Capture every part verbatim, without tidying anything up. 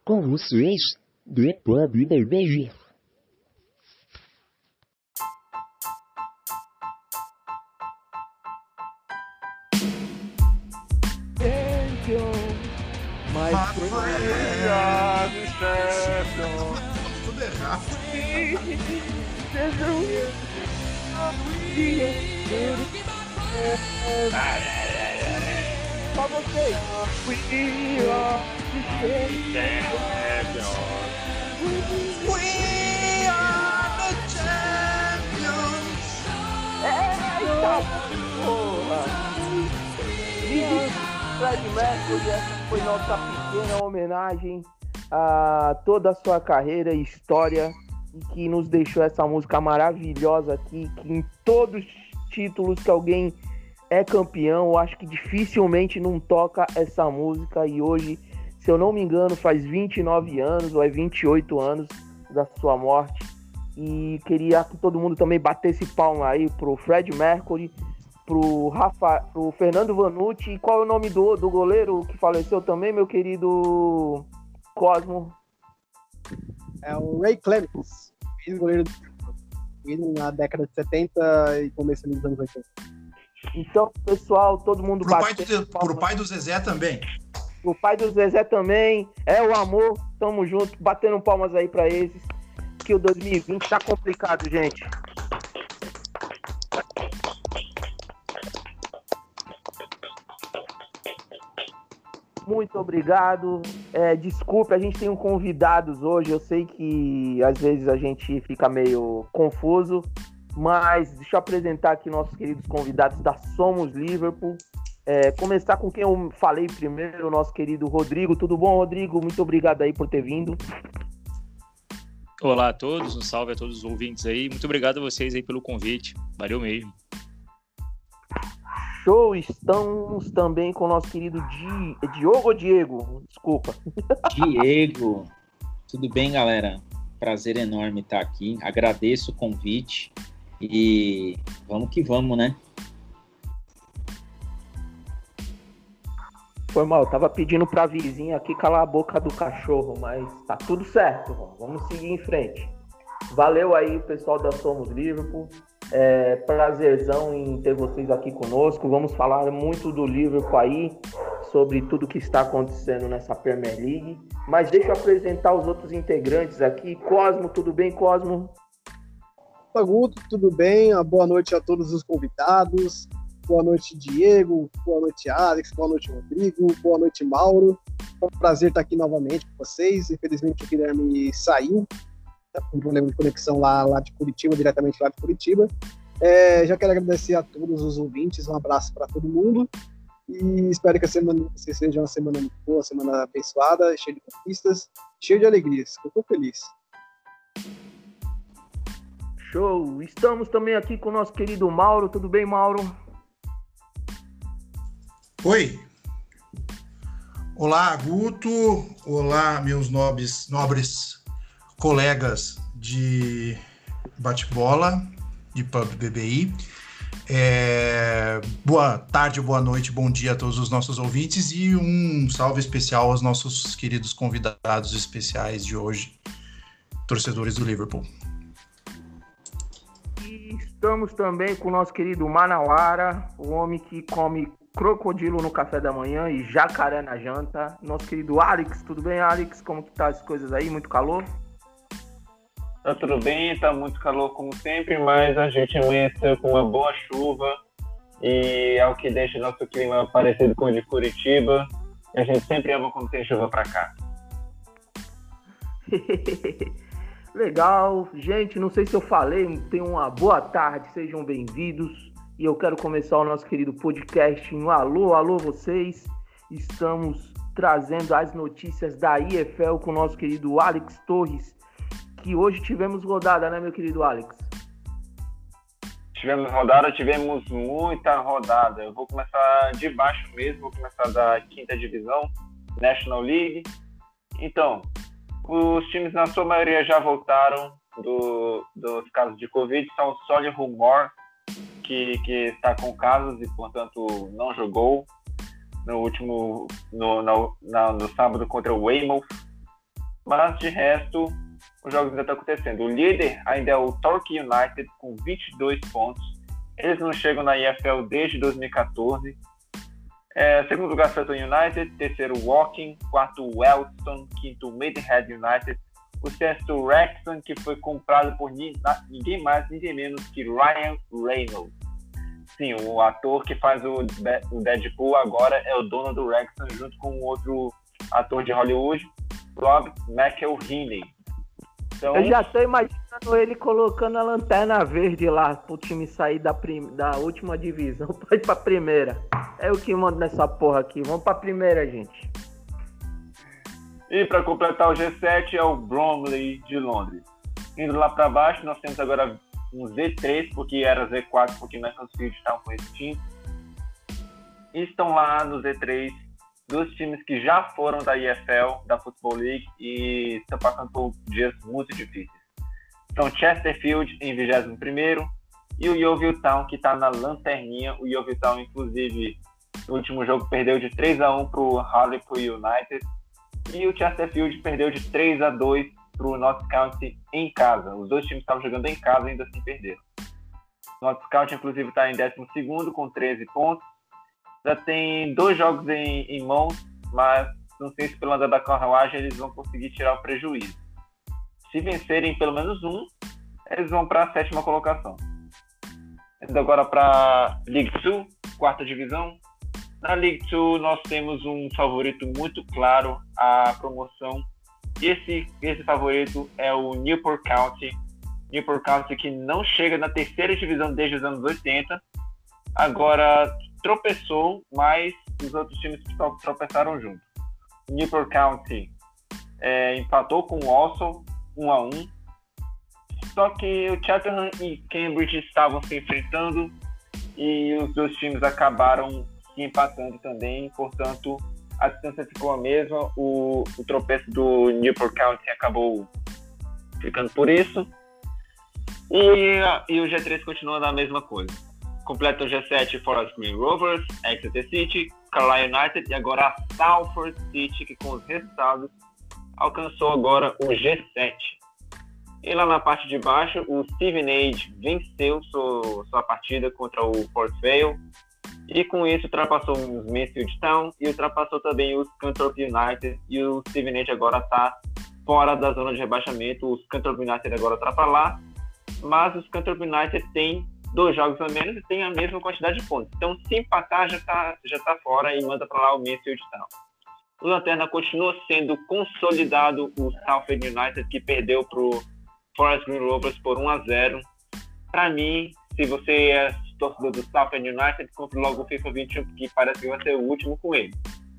com vocês, depois do beijo. Mas tudo errado. Só vocês. We are the champions. We are the champions. Eita porra! Fred Mercury, essa foi nossa pequena homenagem a toda a sua carreira e história, e que nos deixou essa música maravilhosa aqui, que em todos os títulos que alguém é campeão, eu acho que dificilmente não toca essa música. E hoje, se eu não me engano, faz vinte e nove anos ou é vinte e oito anos da sua morte. E queria que todo mundo também batesse palma aí pro Fred Mercury, pro, Rafa, pro Fernando Vanucci. E qual é o nome do, do goleiro que faleceu também, meu querido Cosmo? É o Ray Clemens, ex-goleiro do na década de setenta e começo dos anos oitenta. Então, pessoal, todo mundo Pro pai, do, pro pai do Zezé também. O pai do Zezé também. É o amor. Tamo junto. Batendo palmas aí pra esses. Que o dois mil e vinte tá complicado, gente. Muito obrigado. É, desculpe, a gente tem um convidados hoje. Eu sei que às vezes a gente fica meio confuso. Mas deixa eu apresentar aqui nossos queridos convidados da Somos Liverpool. É, começar com quem eu falei primeiro, o nosso querido Rodrigo. Tudo bom, Rodrigo? Muito obrigado aí por ter vindo. Olá a todos, um salve a todos os ouvintes aí. Muito obrigado a vocês aí pelo convite. Valeu mesmo. Show! Estamos também com o nosso querido Di... Diogo ou Diego? Desculpa. Diego. Tudo bem, galera? Prazer enorme estar aqui. Agradeço o convite. E vamos que vamos, né? Foi mal, tava pedindo pra vizinha aqui calar a boca do cachorro, mas tá tudo certo, vamos seguir em frente. Valeu aí, pessoal da Somos Liverpool. É, prazerzão em ter vocês aqui conosco. Vamos falar muito do Liverpool aí, sobre tudo que está acontecendo nessa Premier League. Mas deixa eu apresentar os outros integrantes aqui. Cosmo, tudo bem, Cosmo? Olá, Guto, tudo bem? Uma boa noite a todos os convidados. Boa noite, Diego. Boa noite, Alex. Boa noite, Rodrigo. Boa noite, Mauro. É um prazer estar aqui novamente com vocês. Infelizmente, o Guilherme saiu. Está com um problema de conexão lá, lá de Curitiba, diretamente lá de Curitiba. É, já quero agradecer a todos os ouvintes. Um abraço para todo mundo. E espero que a semana seja uma semana muito boa, uma semana abençoada, cheia de conquistas, cheia de alegrias. Eu estou feliz. Show! Estamos também aqui com o nosso querido Mauro. Tudo bem, Mauro? Oi! Olá, Guto! Olá, meus nobres, nobres colegas de bate-bola, de Pub B B I. É... Boa tarde, boa noite, bom dia a todos os nossos ouvintes e um salve especial aos nossos queridos convidados especiais de hoje, torcedores do Liverpool. E estamos também com o nosso querido Manauara, o homem que come crocodilo no café da manhã e jacaré na janta. Nosso querido Alex, tudo bem, Alex? Como que tá as coisas aí? Muito calor? Tá tudo bem, tá muito calor como sempre, mas a gente amanheceu com uma boa chuva e é o que deixa o nosso clima parecido com o de Curitiba. E a gente sempre ama quando tem chuva pra cá. Legal, gente, não sei se eu falei, tenham uma boa tarde, sejam bem-vindos. E eu quero começar o nosso querido podcast em alô, alô vocês. Estamos trazendo as notícias da I F L com o nosso querido Alex Torres, que hoje tivemos rodada, né, meu querido Alex? Tivemos rodada, tivemos muita rodada. Eu vou começar de baixo mesmo, vou começar da quinta divisão, National League. Então, os times na sua maioria já voltaram do, dos casos de Covid, são só de rumor que, que está com casos e, portanto, não jogou no último, no, no, no, no sábado contra o Weymouth. Mas, de resto, os jogos ainda estão acontecendo. O líder ainda é o Torquay United, com vinte e dois pontos. Eles não chegam na I F L desde dois mil e catorze. É, segundo lugar, Sutton United. Terceiro, Woking. Quarto, Wellston. Quinto, Maidenhead United. O sexto, Wrexham, que foi comprado por ninguém mais, ninguém menos que Ryan Reynolds. Sim, o ator que faz o Deadpool agora é o dono do Wrexham, junto com um outro ator de Hollywood, Rob McElhenney. Então, eu já tô imaginando ele colocando a lanterna verde lá pro time sair da, prim... da última divisão pra ir pra primeira. É o que manda nessa porra aqui. Vamos pra primeira, gente. E para completar o G sete é o Bromley de Londres. Indo lá para baixo, nós temos agora um Z três, porque era Z quatro, porque Macclesfield estavam com extinto. E estão lá no Z três dos times que já foram da I F L, da Football League, e estão passando por dias muito difíceis. Então, Chesterfield em vigésimo primeiro e o Yeovil Town, que está na lanterninha. O Yeovil Town, inclusive, no último jogo perdeu de três a um para o Hartlepool United. E o Chesterfield perdeu de três a dois para o Notts County em casa. Os dois times estavam jogando em casa e ainda assim perderam. O Notts County, inclusive, está em décimo segundo com treze pontos. Já tem dois jogos em, em mãos, mas não sei se pelo andar da carruagem eles vão conseguir tirar o prejuízo. Se vencerem pelo menos um, eles vão para a sétima colocação. Indo agora para a League dois, quarta divisão. Na League dois nós temos um favorito muito claro à promoção. Esse, esse favorito é o Newport County. Newport County, que não chega na terceira divisão desde os anos oitenta. Agora tropeçou, mas os outros times tropeçaram junto. O Newport County é, empatou com o Walsall um a um. Só que o Cheltenham e Cambridge estavam se enfrentando e os dois times acabaram se empatando também, portanto a distância ficou a mesma. O, o tropeço do Newport County acabou ficando por isso. E, e o G três continua na mesma coisa. Completa o G sete Forest Green Rovers, Exeter City, Carlisle United e agora a Salford City, que com os resultados alcançou agora o G sete. E lá na parte de baixo, o Stevenage venceu sua, sua partida contra o Port Vale e com isso ultrapassou os Mansfield Town e ultrapassou também os Scunthorpe United, e o Stevenage agora está fora da zona de rebaixamento. Os Scunthorpe United agora está para lá, mas os Scunthorpe United têm dois jogos a menos e tem a mesma quantidade de pontos. Então, se empatar, já está já tá fora e manda para lá o Mansfield Town. O Lanterna continua sendo consolidado o Salford United, que perdeu para o Forest Green Rovers por um a zero. Para mim, se você é torcedor do Salford United, compre logo o FIFA vinte e um, porque parece que vai ser o último com ele.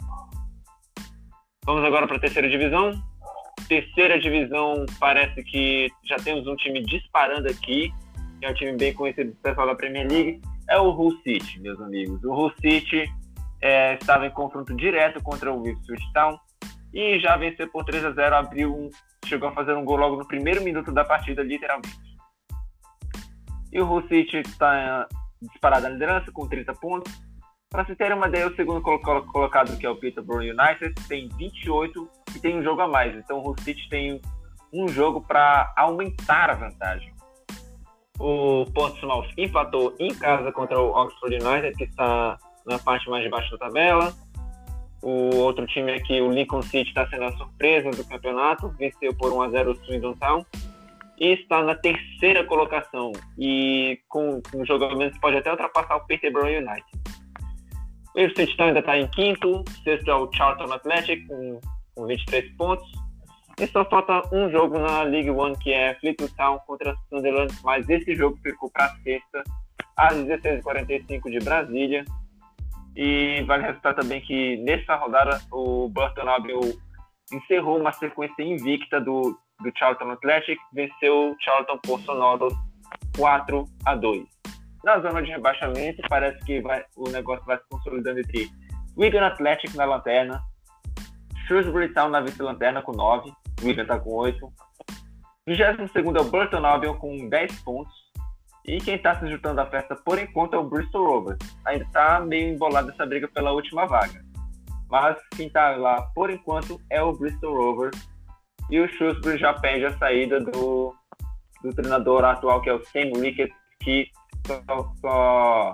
Vamos agora para a terceira divisão. Terceira divisão, parece que já temos um time disparando aqui, que é um time bem conhecido do pessoal da Premier League, é o Hull City, meus amigos. O Hull City é, estava em confronto direto contra o Ipswich Town e já venceu por três a zero, abriu um, chegou a fazer um gol logo no primeiro minuto da partida, literalmente. E o Hull City está disparado na liderança com trinta pontos. Para se ter uma ideia, o segundo colocado, que é o Peterborough United, tem vinte e oito e tem um jogo a mais. Então o Hull City tem um jogo para aumentar a vantagem. O Portsmouth empatou em casa contra o Oxford United, que está na parte mais de baixo da tabela. O outro time aqui, o Lincoln City, está sendo a surpresa do campeonato, venceu por um a zero o Swindon Town e está na terceira colocação, e com um jogo a menos pode até ultrapassar o Peterborough United. O Ipswich Town ainda está em quinto, sexto é o Charlton Athletic com, com vinte e três pontos. E só falta um jogo na League One, que é Fleetwood Town contra Sunderland, mas esse jogo ficou para sexta, às dezesseis e quarenta e cinco de Brasília. E vale ressaltar também que nessa rodada o Burton Albion encerrou uma sequência invicta do, do Charlton Athletic, venceu o Charlton por sonoros quatro a dois. Na zona de rebaixamento, parece que vai, o negócio vai se consolidando entre Wigan Athletic na lanterna, Shrewsbury Town na vice-lanterna com nove, o Wigan está com oito. vigésimo segundo é o Burton Albion com dez pontos. E quem está se juntando à festa por enquanto é o Bristol Rovers. Ainda está meio embolado essa briga pela última vaga. Mas quem está lá por enquanto é o Bristol Rovers. E o Shrewsbury já pede a saída do, do treinador atual, que é o Sam Ricketts, que só, só,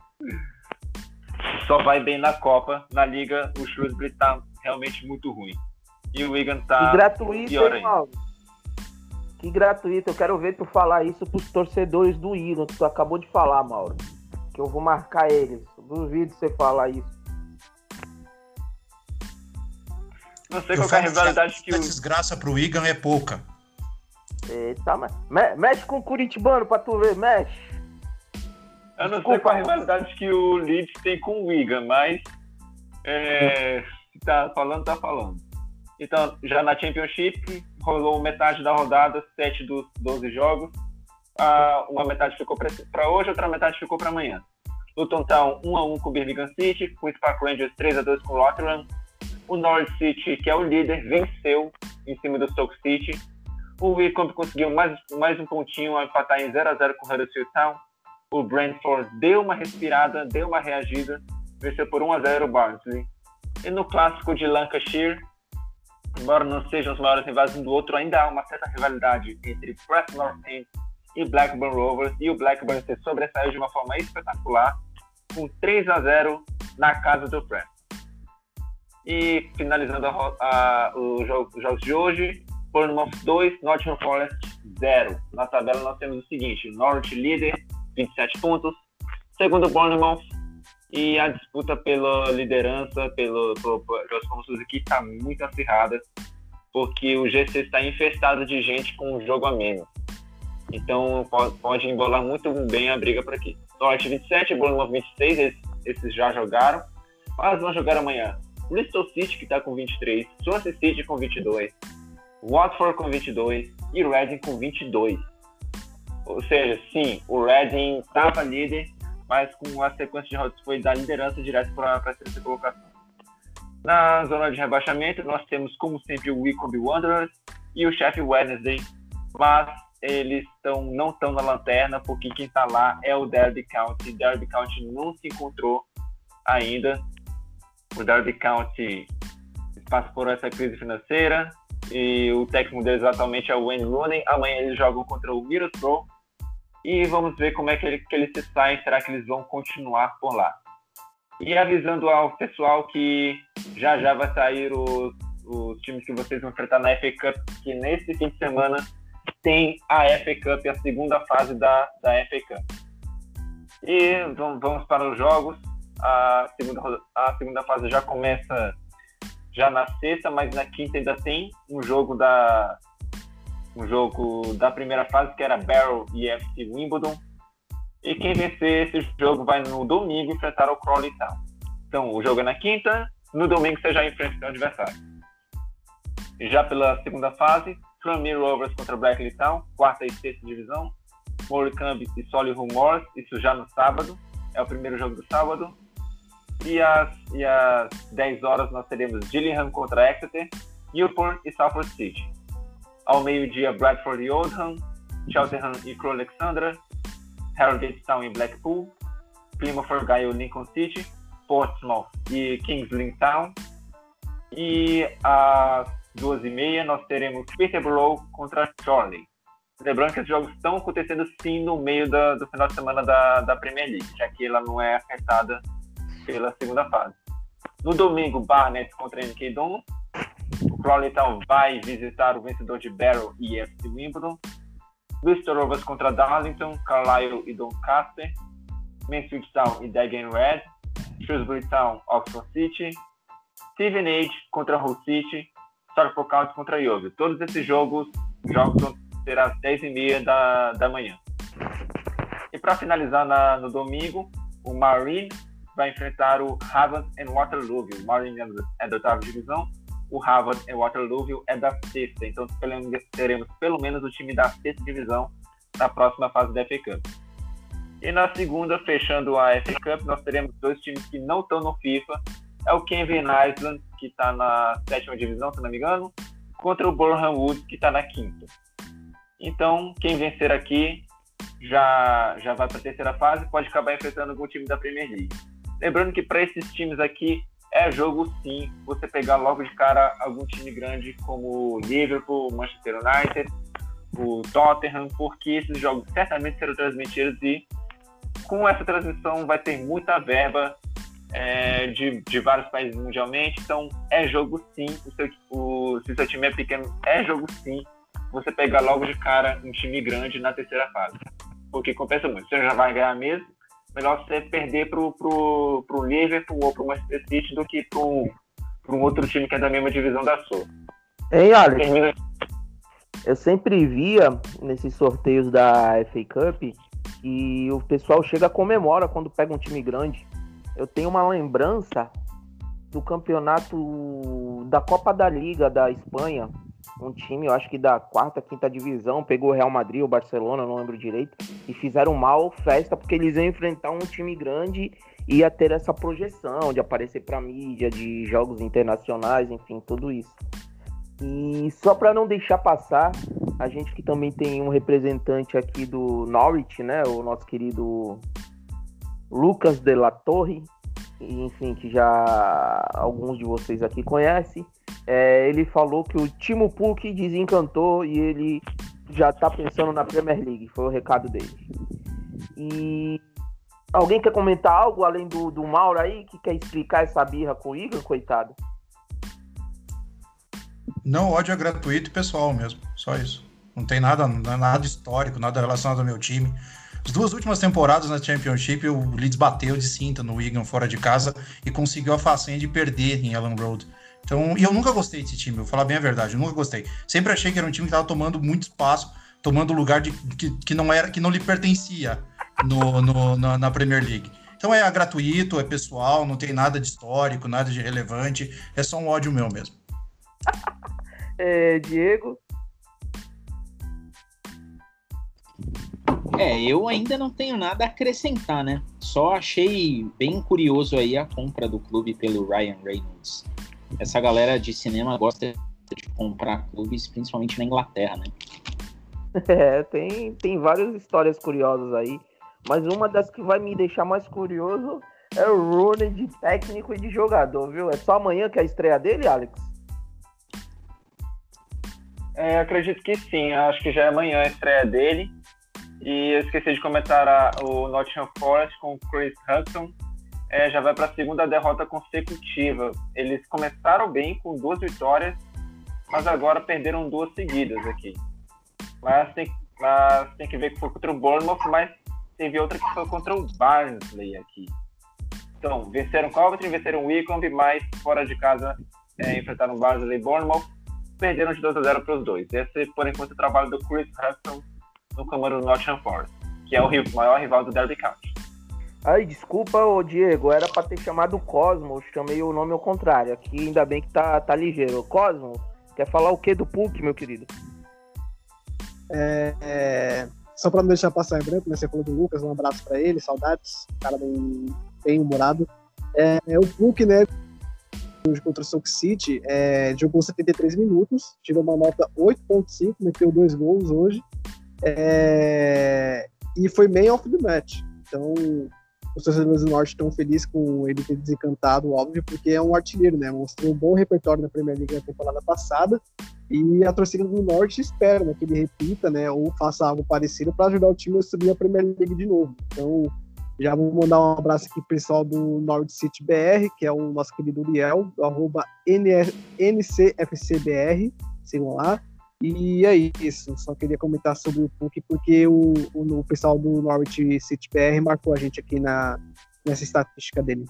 só vai bem na Copa. Na Liga, o Shrewsbury está realmente muito ruim. E o Wigan tá que gratuito, pior hein, ainda. Mauro? Que gratuito. Eu quero ver tu falar isso pros torcedores do Wigan, que tu acabou de falar, Mauro. Que eu vou marcar eles. Duvido você falar isso. Não sei Eu qual que é a falo rivalidade que que a o... desgraça pro Wigan é pouca. Eita, mas... Me- mexe com o Curitibano pra tu ver, mexe. Eu não sei Desculpa. qual a rivalidade que o Leeds tem com o Wigan, mas é, se tá falando, tá falando. Então, já na Championship, rolou metade da rodada, sete dos doze jogos. Ah, uma metade ficou para hoje, outra metade ficou para amanhã. Luton Town um a um com o Birmingham City, o Park Rangers três a dois com o Rotherham. O Norwich City, que é o líder, venceu em cima do Stoke City. O Wycombe conseguiu mais, mais um pontinho a empatar em zero a zero com o Huddersfield Town. O Brentford deu uma respirada, deu uma reagida, venceu por um a zero o Barnsley. E no clássico de Lancashire, embora não sejam os maiores rivais um do outro, ainda há uma certa rivalidade entre Preston North End e Blackburn Rovers, e o Blackburn se sobressaiu de uma forma espetacular, com três a zero na casa do Preston. E finalizando a, a, os jogos, jogos de hoje, Bournemouth dois, Nottingham Forest zero. Na tabela nós temos o seguinte: Norwich líder, vinte e sete pontos, segundo Bournemouth, e a disputa pela liderança, pelo, pelo, pelos pontos aqui está muito acirrada, porque o G C está infestado de gente com um jogo a menos. Então pode, pode embolar muito bem a briga por aqui. Norwich vinte e sete, Bournemouth vinte e seis, esses, esses já jogaram, mas vão jogar amanhã. Bristol City, que está com vinte e três, Swansea City com vinte e dois, Watford com vinte e dois e Reading com vinte e dois. Ou seja, sim, o Reading estava líder, mas com a sequência de rodas foi da liderança direto para a terceira colocação. Na zona de rebaixamento, nós temos, como sempre, o Wycombe Wanderers e o Sheffield Wednesday, mas eles tão, não estão na lanterna, porque quem está lá é o Derby County. Derby County não se encontrou ainda. O Derby County passa por essa crise financeira e o técnico deles atualmente é o Wayne Rooney. Amanhã eles jogam contra o Middlesbrough e vamos ver como é que, ele, que eles se saem. Será que eles vão continuar por lá? E avisando ao pessoal que já já vai sair os, os times que vocês vão enfrentar na F A Cup, que nesse fim de semana tem a F A Cup, a segunda fase da, da F A Cup. E vamos para os jogos. A segunda, a segunda fase já começa já na sexta, mas na quinta ainda tem um jogo da, um jogo da primeira fase, que era Barrow e F C Wimbledon. E quem vencer esse jogo vai no domingo enfrentar o Crawley Town. Então, o jogo é na quinta, no domingo você já enfrenta o seu adversário. E já pela segunda fase, Tranmere Rovers contra Brackley Town, quarta e sexta divisão. Morecambe e Solihull Moors, isso já no sábado, é o primeiro jogo do sábado. E às, e às dez horas nós teremos Gillingham contra Exeter, Newport e Salford City. Ao meio-dia, Bradford e Oldham, Cheltenham e Crewe Alexandra, Harrogate Town e Blackpool, Plymouth Argyle e Lincoln City, Portsmouth e Kings Lynn Town. E às duas e meia nós teremos Peterborough contra Chorley. Lembrando que os jogos estão acontecendo sim no meio da, do final de semana da, da Premier League, já que ela não é afetada pela segunda fase. No domingo, Barnet contra N K Dons. O Crawley Town vai visitar o vencedor de Barrow e F C Wimbledon. Bristol Rovers contra Darlington, Carlisle e Doncaster. Mansfield Town e Dagenham Red. Shrewsbury Town, Oxford City. Stevenage contra Hull City. Suffolk County contra Yeovil. Todos esses jogos, jogos vão ser às dez e meia da, da manhã. E para finalizar na, no domingo, o Marine vai enfrentar o Havant e Waterloo. O Marine é da oitava divisão, o Havant e Waterloo é da sexta. Então teremos pelo menos o time da sexta divisão na próxima fase da F A Cup. E na segunda, fechando a F A Cup, nós teremos dois times que não estão no FIFA. É o Kenvin Island, que está na sétima divisão, se não me engano, contra o Boreham Wood, que está na quinta. Então, quem vencer aqui já, já vai para a terceira fase, pode acabar enfrentando algum time da Premier League. Lembrando que para esses times aqui é jogo sim você pegar logo de cara algum time grande como o Liverpool, o Manchester United, o Tottenham, porque esses jogos certamente serão transmitidos e com essa transmissão vai ter muita verba é, de, de vários países mundialmente, então é jogo sim, o seu, o, se o seu time é pequeno, é jogo sim você pegar logo de cara um time grande na terceira fase, porque compensa muito, você já vai ganhar mesmo, melhor você perder pro, pro, pro Liverpool ou pro Manchester City do que pro, pro um outro time que é da mesma divisão da sua. Hein, Alex? Termina... Eu sempre via nesses sorteios da F A Cup que o pessoal chega a comemora quando pega um time grande. Eu tenho uma lembrança do campeonato da Copa da Liga da Espanha, um time, eu acho que da quarta, quinta divisão, pegou o Real Madrid ou Barcelona, não lembro direito, e fizeram mal festa porque eles iam enfrentar um time grande e ia ter essa projeção de aparecer pra mídia, de jogos internacionais, enfim, tudo isso. E só para não deixar passar, a gente que também tem um representante aqui do Norwich, né, o nosso querido Lucas de la Torre, enfim, que já alguns de vocês aqui conhecem, é, ele falou que o Timo Pukki desencantou e ele já tá pensando na Premier League, foi o recado dele. E alguém quer comentar algo além do, do Mauro aí, que quer explicar essa birra com o Igor, coitado? Não, ódio é gratuito e pessoal mesmo, só isso. Não tem nada, nada histórico, nada relacionado ao meu time. As duas últimas temporadas na Championship, o Leeds bateu de cinta no Wigan fora de casa e conseguiu a façanha de perder em Elland Road. Então, e eu nunca gostei desse time, vou falar bem a verdade, eu nunca gostei. Sempre achei que era um time que estava tomando muito espaço, tomando lugar de, que, que, não era, que não lhe pertencia no, no, na, na Premier League. Então é gratuito, é pessoal, não tem nada de histórico, nada de relevante, é só um ódio meu mesmo. é, Diego? É, eu ainda não tenho nada a acrescentar, né? Só achei bem curioso aí a compra do clube pelo Ryan Reynolds. Essa galera de cinema gosta de comprar clubes, principalmente na Inglaterra, né? É, tem, tem várias histórias curiosas aí, mas uma das que vai me deixar mais curioso é o Rooney de técnico e de jogador, viu? É só amanhã que é a estreia dele, Alex? É, acredito que sim, acho que já é amanhã a estreia dele. E eu esqueci de comentar a, o Nottingham Forest com o Chris Hudson. É, já vai para a segunda derrota consecutiva. Eles começaram bem com duas vitórias, mas agora perderam duas seguidas aqui. Mas tem, mas tem que ver que foi contra o Bournemouth, mas teve outra que foi contra o Barnsley aqui. Então, venceram Coventry, venceram o Wycombe, mas fora de casa é, enfrentaram o Barnsley e Bournemouth, perderam de dois a zero para os dois. Esse, por enquanto, é o trabalho do Chris Hudson no comando do Nottingham Forest, que é o maior rival do Derby County. Ai, desculpa, ô Diego, era pra ter chamado o Cosmo, chamei o nome ao contrário, aqui ainda bem que tá, tá ligeiro. Cosmo, quer falar o que do Pukki, meu querido? É, é, só pra não deixar passar em branco, né, você falou do Lucas, um abraço pra ele, saudades, cara bem, bem humorado. É, é o Pukki, né, hoje contra o Stoke City, é, jogou setenta e três minutos, tirou uma nota oito ponto cinco, meteu dois gols hoje, é, e foi man of the match. Então, os torcedores do Norte estão felizes com ele ter desencantado, óbvio, porque é um artilheiro, né? Mostrou um bom repertório na Premier League na temporada passada, e a torcida do Norte espera, né, que ele repita, né, ou faça algo parecido para ajudar o time a subir a Premier League de novo. Então, já vou mandar um abraço aqui pro pessoal do Norwich City B R, que é o nosso querido Uriel, do arroba N C F C B R, sigam lá. E é isso, só queria comentar sobre o Pukki, porque o, o, o pessoal do Norwich City B R marcou a gente aqui na, nessa estatística dele.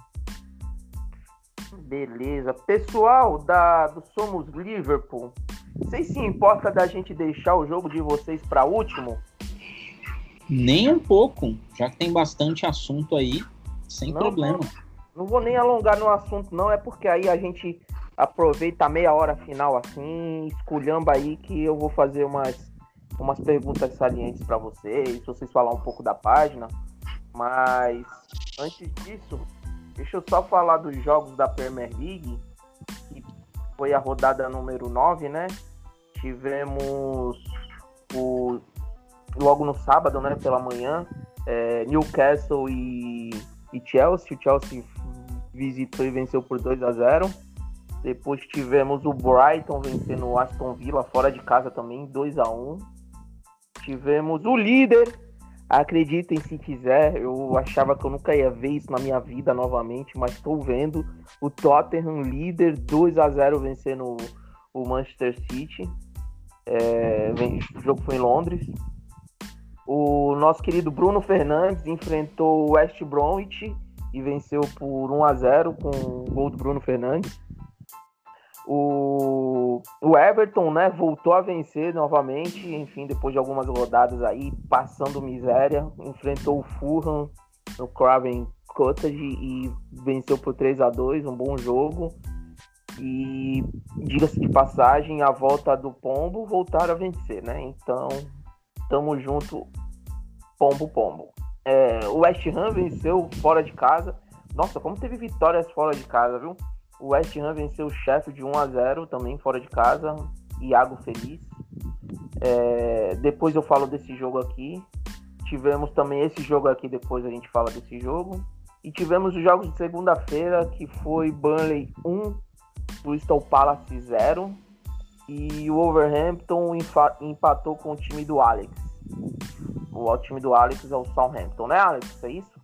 Beleza. Pessoal da, do Somos Liverpool, vocês se importam da gente deixar o jogo de vocês para último? Nem um pouco, já que tem bastante assunto aí, sem não, problema. Não, não vou nem alongar no assunto, não, é porque aí a gente aproveita a meia hora final assim, esculhamba aí que eu vou fazer umas, umas perguntas salientes para vocês, vocês falar um pouco da página, mas antes disso, deixa eu só falar dos jogos da Premier League, que foi a rodada número nove, né? Tivemos o, logo no sábado, né, pela manhã, é, Newcastle e, e Chelsea, o Chelsea visitou e venceu por dois a zero. Depois tivemos o Brighton vencendo o Aston Villa fora de casa também, dois a um. Tivemos o líder, acreditem se quiser, eu achava que eu nunca ia ver isso na minha vida novamente, mas estou vendo o Tottenham líder, dois a zero vencendo o Manchester City. É, o jogo foi em Londres. O nosso querido Bruno Fernandes enfrentou o West Bromwich e venceu por um a zero com o gol do Bruno Fernandes. O, o Everton, né, voltou a vencer novamente, enfim, depois de algumas rodadas aí, passando miséria, enfrentou o Fulham no Craven Cottage e venceu por três a dois, um bom jogo. E, diga-se de passagem, a volta do Pombo voltaram a vencer, né, então, tamo junto, Pombo, Pombo. É, o West Ham venceu fora de casa, nossa, como teve vitórias fora de casa, viu? O West Ham venceu o Sheffield de um a zero, também fora de casa. Iago feliz. É, depois eu falo desse jogo aqui. Tivemos também esse jogo aqui, depois a gente fala desse jogo. E tivemos os jogos de segunda-feira, que foi Burnley um, Crystal Palace zero. E o Wolverhampton empatou com o time do Alex. O time do Alex é o Southampton, né, Alex? É isso?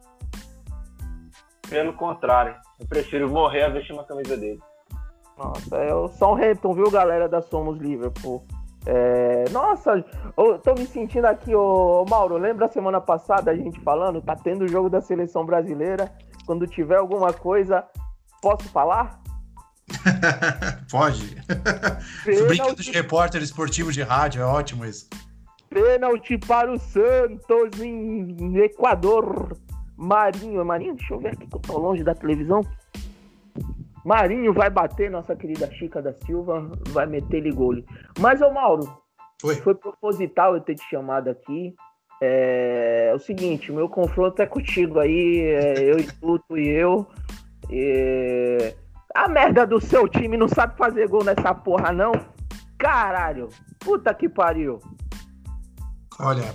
Pelo contrário, eu prefiro morrer a vestir uma camisa dele. Nossa, é o Southampton, viu, galera da Somos Liverpool? É... Nossa, eu tô me sentindo aqui, ô Mauro, lembra a semana passada a gente falando? Tá tendo o jogo da Seleção Brasileira. Quando tiver alguma coisa, posso falar? Pode. Brinca dos repórteres esportivos de rádio, é ótimo isso. Pênalti para o Santos em Equador. Marinho, Marinho, deixa eu ver aqui que eu tô longe da televisão. Marinho vai bater nossa querida Chica da Silva, vai meter-lhe gol. Mas, ô Mauro, Oi. Foi proposital eu ter te chamado aqui. É, é o seguinte, o meu confronto é contigo aí, é, eu e tu, tu e eu. É, a merda do seu time não sabe fazer gol nessa porra, não? Caralho, puta que pariu. Olha...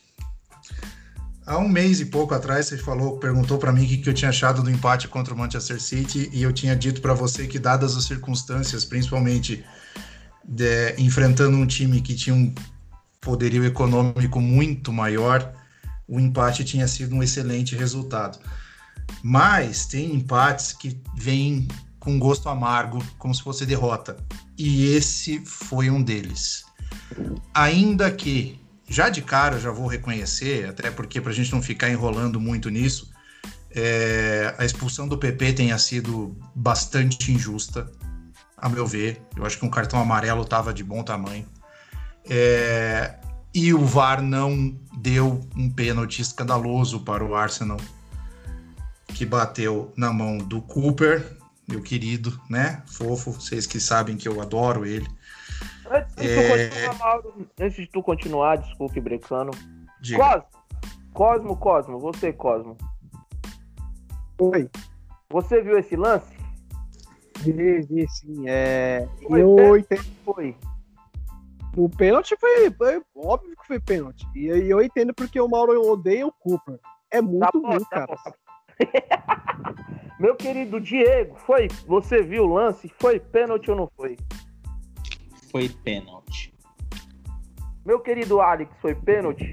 Há um mês e pouco atrás, você falou, perguntou para mim o que, que eu tinha achado do empate contra o Manchester City, e eu tinha dito para você que, dadas as circunstâncias, principalmente de, enfrentando um time que tinha um poderio econômico muito maior, o empate tinha sido um excelente resultado. Mas tem empates que vêm com gosto amargo, como se fosse derrota, e esse foi um deles. Ainda que já de cara, eu já vou reconhecer, até porque para a gente não ficar enrolando muito nisso, é, a expulsão do P P tenha sido bastante injusta, a meu ver. Eu acho que um cartão amarelo estava de bom tamanho. É, e o V A R não deu um pênalti escandaloso para o Arsenal, que bateu na mão do Cooper, meu querido, né? Fofo, vocês que sabem que eu adoro ele. Antes de, é... tu continuar, Mauro, antes de tu continuar, desculpe, brecano. Diga. Cosmo, Cosmo, Cosmo, você, Cosmo. Oi. Você viu esse lance? Vi, vi, sim. É... Foi eu pênalti? entendo. Foi. O pênalti foi, foi óbvio que foi pênalti. E eu, eu entendo porque o Mauro odeia o Cooper. É muito Tá bom, ruim, tá cara. bom. Meu querido Diego, foi? Você viu o lance? Foi pênalti ou não foi? Foi pênalti. Meu querido Alex, foi pênalti?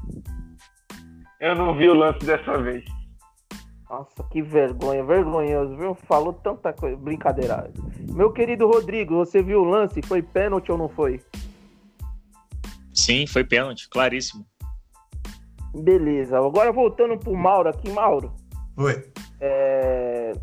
Eu não vi o lance dessa vez. Nossa, que vergonha, vergonhoso, viu? Falou tanta coisa, brincadeira. Meu querido Rodrigo, você viu o lance? Foi pênalti ou não foi? Sim, foi pênalti, claríssimo. Beleza, agora voltando pro Mauro aqui, Mauro. Oi. É...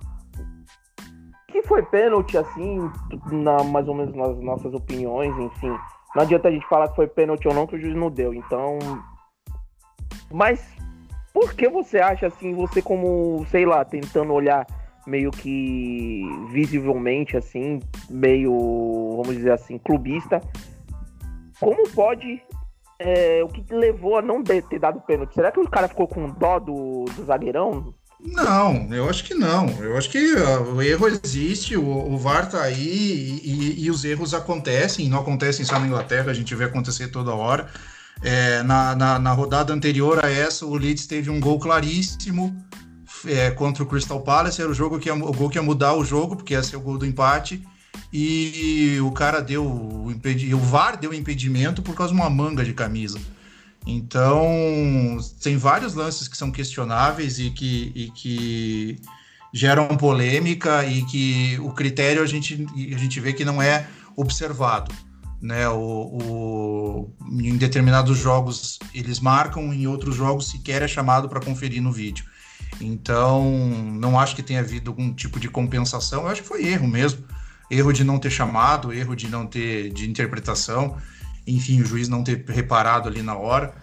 que foi pênalti, assim, na, mais ou menos nas nossas opiniões, enfim. Não adianta a gente falar que foi pênalti ou não, que o juiz não deu, então... Mas por que você acha, assim, você como, sei lá, tentando olhar meio que visivelmente, assim, meio, vamos dizer assim, clubista, como pode... É, o que levou a não ter dado pênalti? Será que o cara ficou com dó do, do zagueirão? Não, eu acho que não. Eu acho que uh, o erro existe, o, o V A R tá aí e, e, e os erros acontecem, não acontecem só na Inglaterra, a gente vê acontecer toda hora. É, na, na, na rodada anterior a essa, o Leeds teve um gol claríssimo, é, contra o Crystal Palace, era o jogo que ia, o gol que ia mudar o jogo, porque ia ser o gol do empate, e o cara deu o, impedi, o V A R deu impedimento por causa de uma manga de camisa. Então, tem vários lances que são questionáveis e que, e que geram polêmica, e que o critério a gente, a gente vê que não é observado, né? O, o, em determinados jogos eles marcam, em outros jogos sequer é chamado para conferir no vídeo. Então, não acho que tenha havido algum tipo de compensação. Eu acho que foi erro mesmo, erro de não ter chamado, erro de não ter de interpretação, enfim, o juiz não ter reparado ali na hora.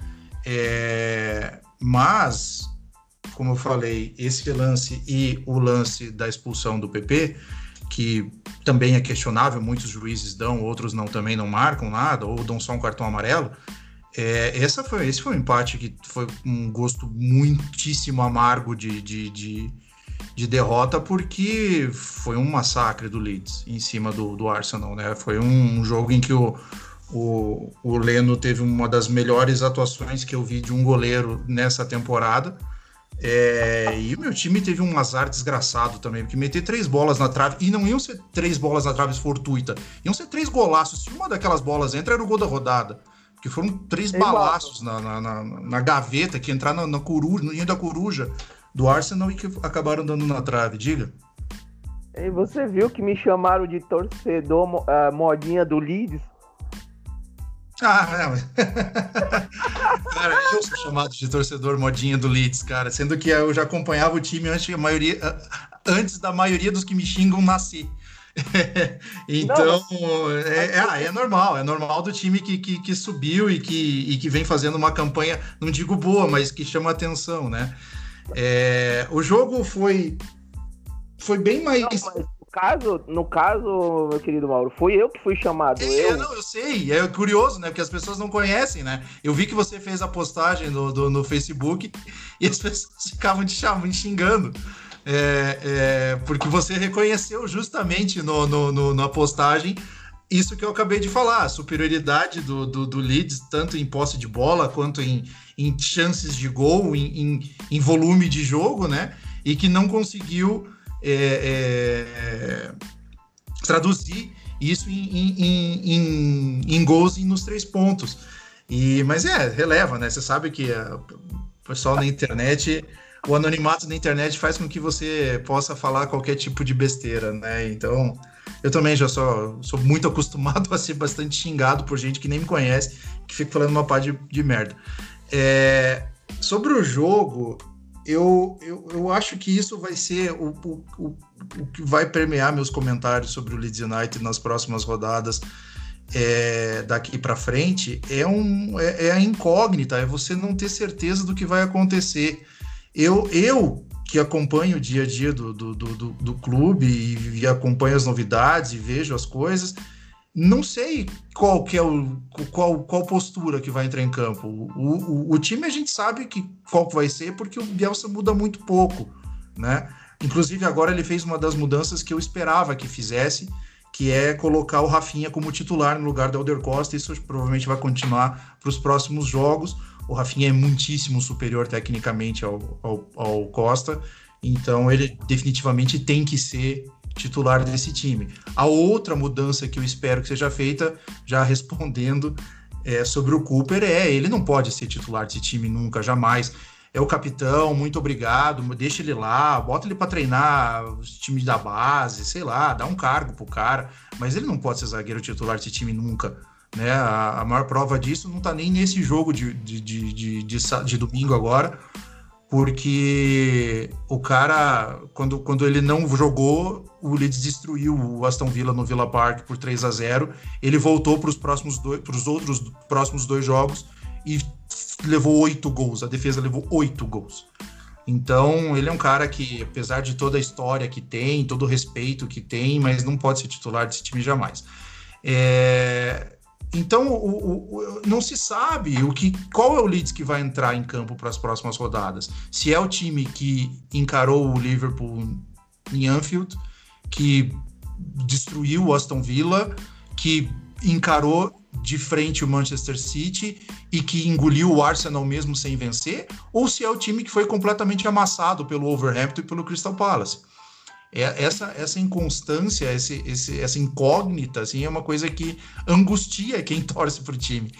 É, mas, como eu falei, esse lance e o lance da expulsão do P P, que também é questionável, muitos juízes dão, outros não, também não marcam nada, ou dão só um cartão amarelo. É, essa foi, esse foi um empate que foi um gosto muitíssimo amargo de, de, de, de derrota, porque foi um massacre do Leeds em cima do, do Arsenal, né? Foi um, um jogo em que o, o, o Leno teve uma das melhores atuações que eu vi de um goleiro nessa temporada. É, e o meu time teve um azar desgraçado também, porque meter três bolas na trave, e não iam ser três bolas na trave fortuita, iam ser três golaços. Se uma daquelas bolas entra, era o gol da rodada, porque foram três balaços na, na, na, na gaveta que entraram na, na coruja, no ninho da coruja do Arsenal, e que acabaram dando na trave. Diga. E você viu que me chamaram de torcedor uh, modinha do Leeds? Ah, não. Cara, eu sou chamado de torcedor modinha do Leeds, cara, sendo que eu já acompanhava o time antes, a maioria, antes da maioria dos que me xingam nascer. Então, não, é, é, é normal, é normal do time que, que, que subiu e que, e que vem fazendo uma campanha, não digo boa, mas que chama atenção, né? É, o jogo foi, foi bem mais... Não, mas... Caso, no caso, meu querido Mauro, foi eu que fui chamado. É, eu... não, eu sei, é curioso, né? Porque as pessoas não conhecem, né? Eu vi que você fez a postagem do, do, no Facebook e as pessoas ficavam te chamando, xingando. É, é, porque você reconheceu justamente no, no, no, na postagem isso que eu acabei de falar, a superioridade do, do, do Leeds, tanto em posse de bola quanto em, em chances de gol, em, em, em volume de jogo, né? E que não conseguiu. É, é, traduzir isso em, em, em, em gols e nos três pontos. E, mas é, releva, né? Você sabe que a, o pessoal na internet, o anonimato na internet faz com que você possa falar qualquer tipo de besteira, né? Então, eu também já sou, sou muito acostumado a ser bastante xingado por gente que nem me conhece, que fica falando uma pá de, de merda. É, sobre o jogo... Eu, eu, eu acho que isso vai ser o, o, o, o que vai permear meus comentários sobre o Leeds United nas próximas rodadas, é, daqui para frente, é, um, é, é a incógnita, é você não ter certeza do que vai acontecer. Eu, eu que acompanho o dia a dia do, do, do, do clube e, e acompanho as novidades e vejo as coisas, não sei qual que é o, qual, qual postura que vai entrar em campo. O, o, o time a gente sabe que, qual que vai ser, porque o Bielsa muda muito pouco, né? Inclusive agora ele fez uma das mudanças que eu esperava que fizesse, que é colocar o Rafinha como titular no lugar do Helder Costa. Isso provavelmente vai continuar para os próximos jogos. O Rafinha é muitíssimo superior tecnicamente ao, ao, ao Costa, então ele definitivamente tem que ser titular desse time. A outra mudança que eu espero que seja feita, já respondendo é, sobre o Cooper, é, ele não pode ser titular desse time nunca, jamais. É o capitão, muito obrigado, deixa ele lá, bota ele para treinar os times da base, sei lá, dá um cargo pro cara, mas ele não pode ser zagueiro titular desse time nunca, né? A, a maior prova disso não tá nem nesse jogo de, de, de, de, de, de domingo agora, porque o cara, quando, quando ele não jogou, o Leeds destruiu o Aston Villa no Villa Park por três a zero, ele voltou para os próximos dois, para os outros próximos dois jogos e levou oito gols, a defesa levou oito gols. Então, ele é um cara que, apesar de toda a história que tem, todo o respeito que tem, mas não pode ser titular desse time jamais. É... Então, o, o, o, não se sabe o que, qual é o Leeds que vai entrar em campo para as próximas rodadas. Se é o time que encarou o Liverpool em Anfield, que destruiu o Aston Villa, que encarou de frente o Manchester City e que engoliu o Arsenal mesmo sem vencer, ou se é o time que foi completamente amassado pelo Wolverhampton e pelo Crystal Palace. É, essa, essa inconstância, esse, esse, essa incógnita, assim, é uma coisa que angustia quem torce para o time,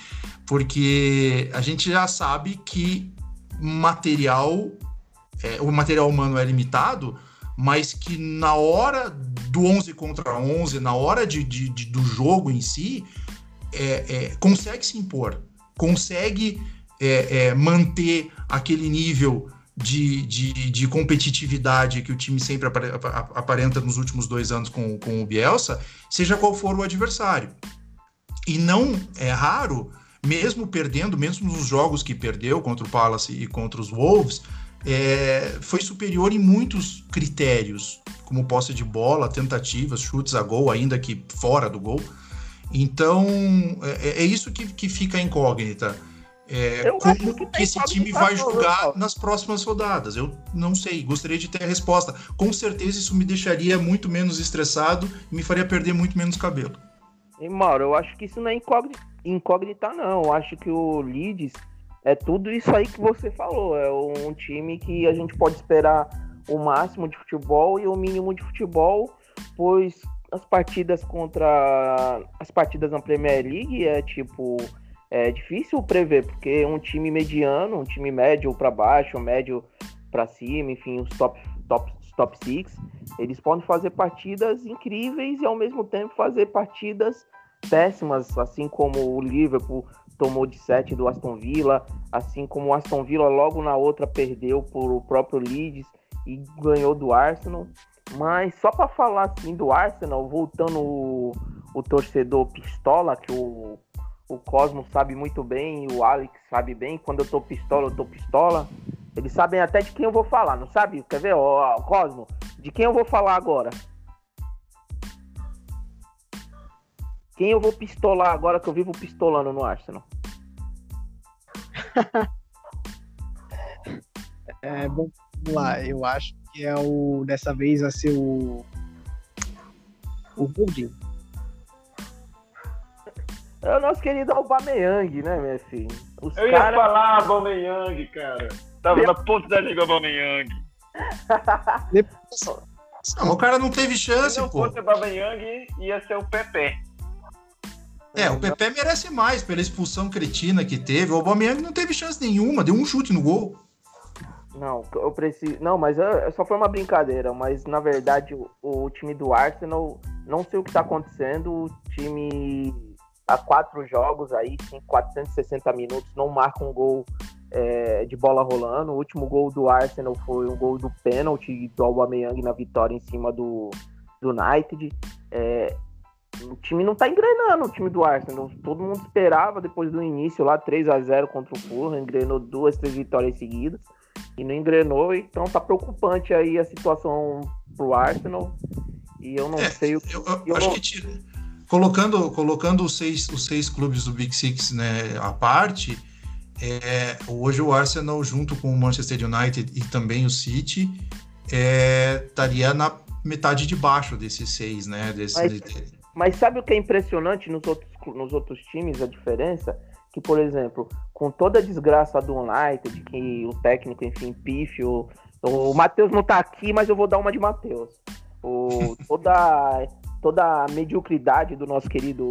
porque a gente já sabe que material, é, o material humano é limitado, mas que na hora do onze contra onze, na hora de, de, de, do jogo em si, é, é, consegue se impor, consegue é, é, manter aquele nível De, de, de competitividade que o time sempre aparenta nos últimos dois anos com, com o Bielsa, seja qual for o adversário. E não é raro, mesmo perdendo, mesmo nos jogos que perdeu contra o Palace e contra os Wolves, é, foi superior em muitos critérios, como posse de bola, tentativas, chutes a gol, ainda que fora do gol. Então, é, é isso que, que fica a incógnita. É, como que, que esse time vai jogar nas próximas rodadas? Eu não sei, gostaria de ter a resposta. Com certeza isso me deixaria muito menos estressado e me faria perder muito menos cabelo. E Mauro, eu acho que isso não é incógnita, incógnita não. Eu acho que o Leeds é tudo isso aí que você falou. É um time que a gente pode esperar o máximo de futebol e o mínimo de futebol, pois as partidas contra as partidas na Premier League é tipo... É difícil prever, porque um time mediano, um time médio para baixo, médio para cima, enfim, os top, top, top six, eles podem fazer partidas incríveis e ao mesmo tempo fazer partidas péssimas, assim como o Liverpool tomou de sete do Aston Villa, assim como o Aston Villa logo na outra perdeu por o próprio Leeds e ganhou do Arsenal. Mas só para falar assim do Arsenal, voltando o, o torcedor pistola, que o O Cosmo sabe muito bem, e o Alex sabe bem. Quando eu tô pistola, eu tô pistola. Eles sabem até de quem eu vou falar, não sabe? Quer ver, ó, ó, Cosmo? De quem eu vou falar agora? Quem eu vou pistolar agora que eu vivo pistolando no Arsenal? É, bom, vamos lá. Eu acho que é o... Dessa vez vai ser o... O Golding. É o nosso querido Aubameyang, né, meu filho? Os Eu cara... ia falar Aubameyang, cara. Tava na ponta da língua Aubameyang. Não, o cara não teve chance, Se não pô. fosse o Aubameyang, ia ser o Pepe. É, o Pepe merece mais pela expulsão cretina que teve. O Aubameyang não teve chance nenhuma, deu um chute no gol. Não, eu preciso... Não, mas eu... só foi uma brincadeira. Mas, na verdade, o, o time do Arsenal... Não sei o que tá acontecendo. O time... Há quatro jogos aí, em quatrocentos e sessenta minutos, não marca um gol é, de bola rolando. O último gol do Arsenal foi um gol do pênalti do Aubameyang na vitória em cima do, do United. É, o time não tá engrenando, o time do Arsenal. Todo mundo esperava, depois do início lá, três a zero contra o Fulham, engrenou duas, três vitórias seguidas e não engrenou. Então tá preocupante aí a situação pro Arsenal. E eu não é, sei o que... Eu, eu, eu acho não... que tira... Colocando, colocando os, seis, os seis clubes do Big Six, né, à parte, é, hoje o Arsenal, junto com o Manchester United e também o City, é, estaria na metade de baixo desses seis, né? Desse... Mas, mas sabe o que é impressionante nos outros, nos outros times, a diferença? Que, por exemplo, com toda a desgraça do United, que o técnico, enfim, pífio, o Matheus não tá aqui, mas eu vou dar uma de Matheus. O, toda... toda a mediocridade do nosso querido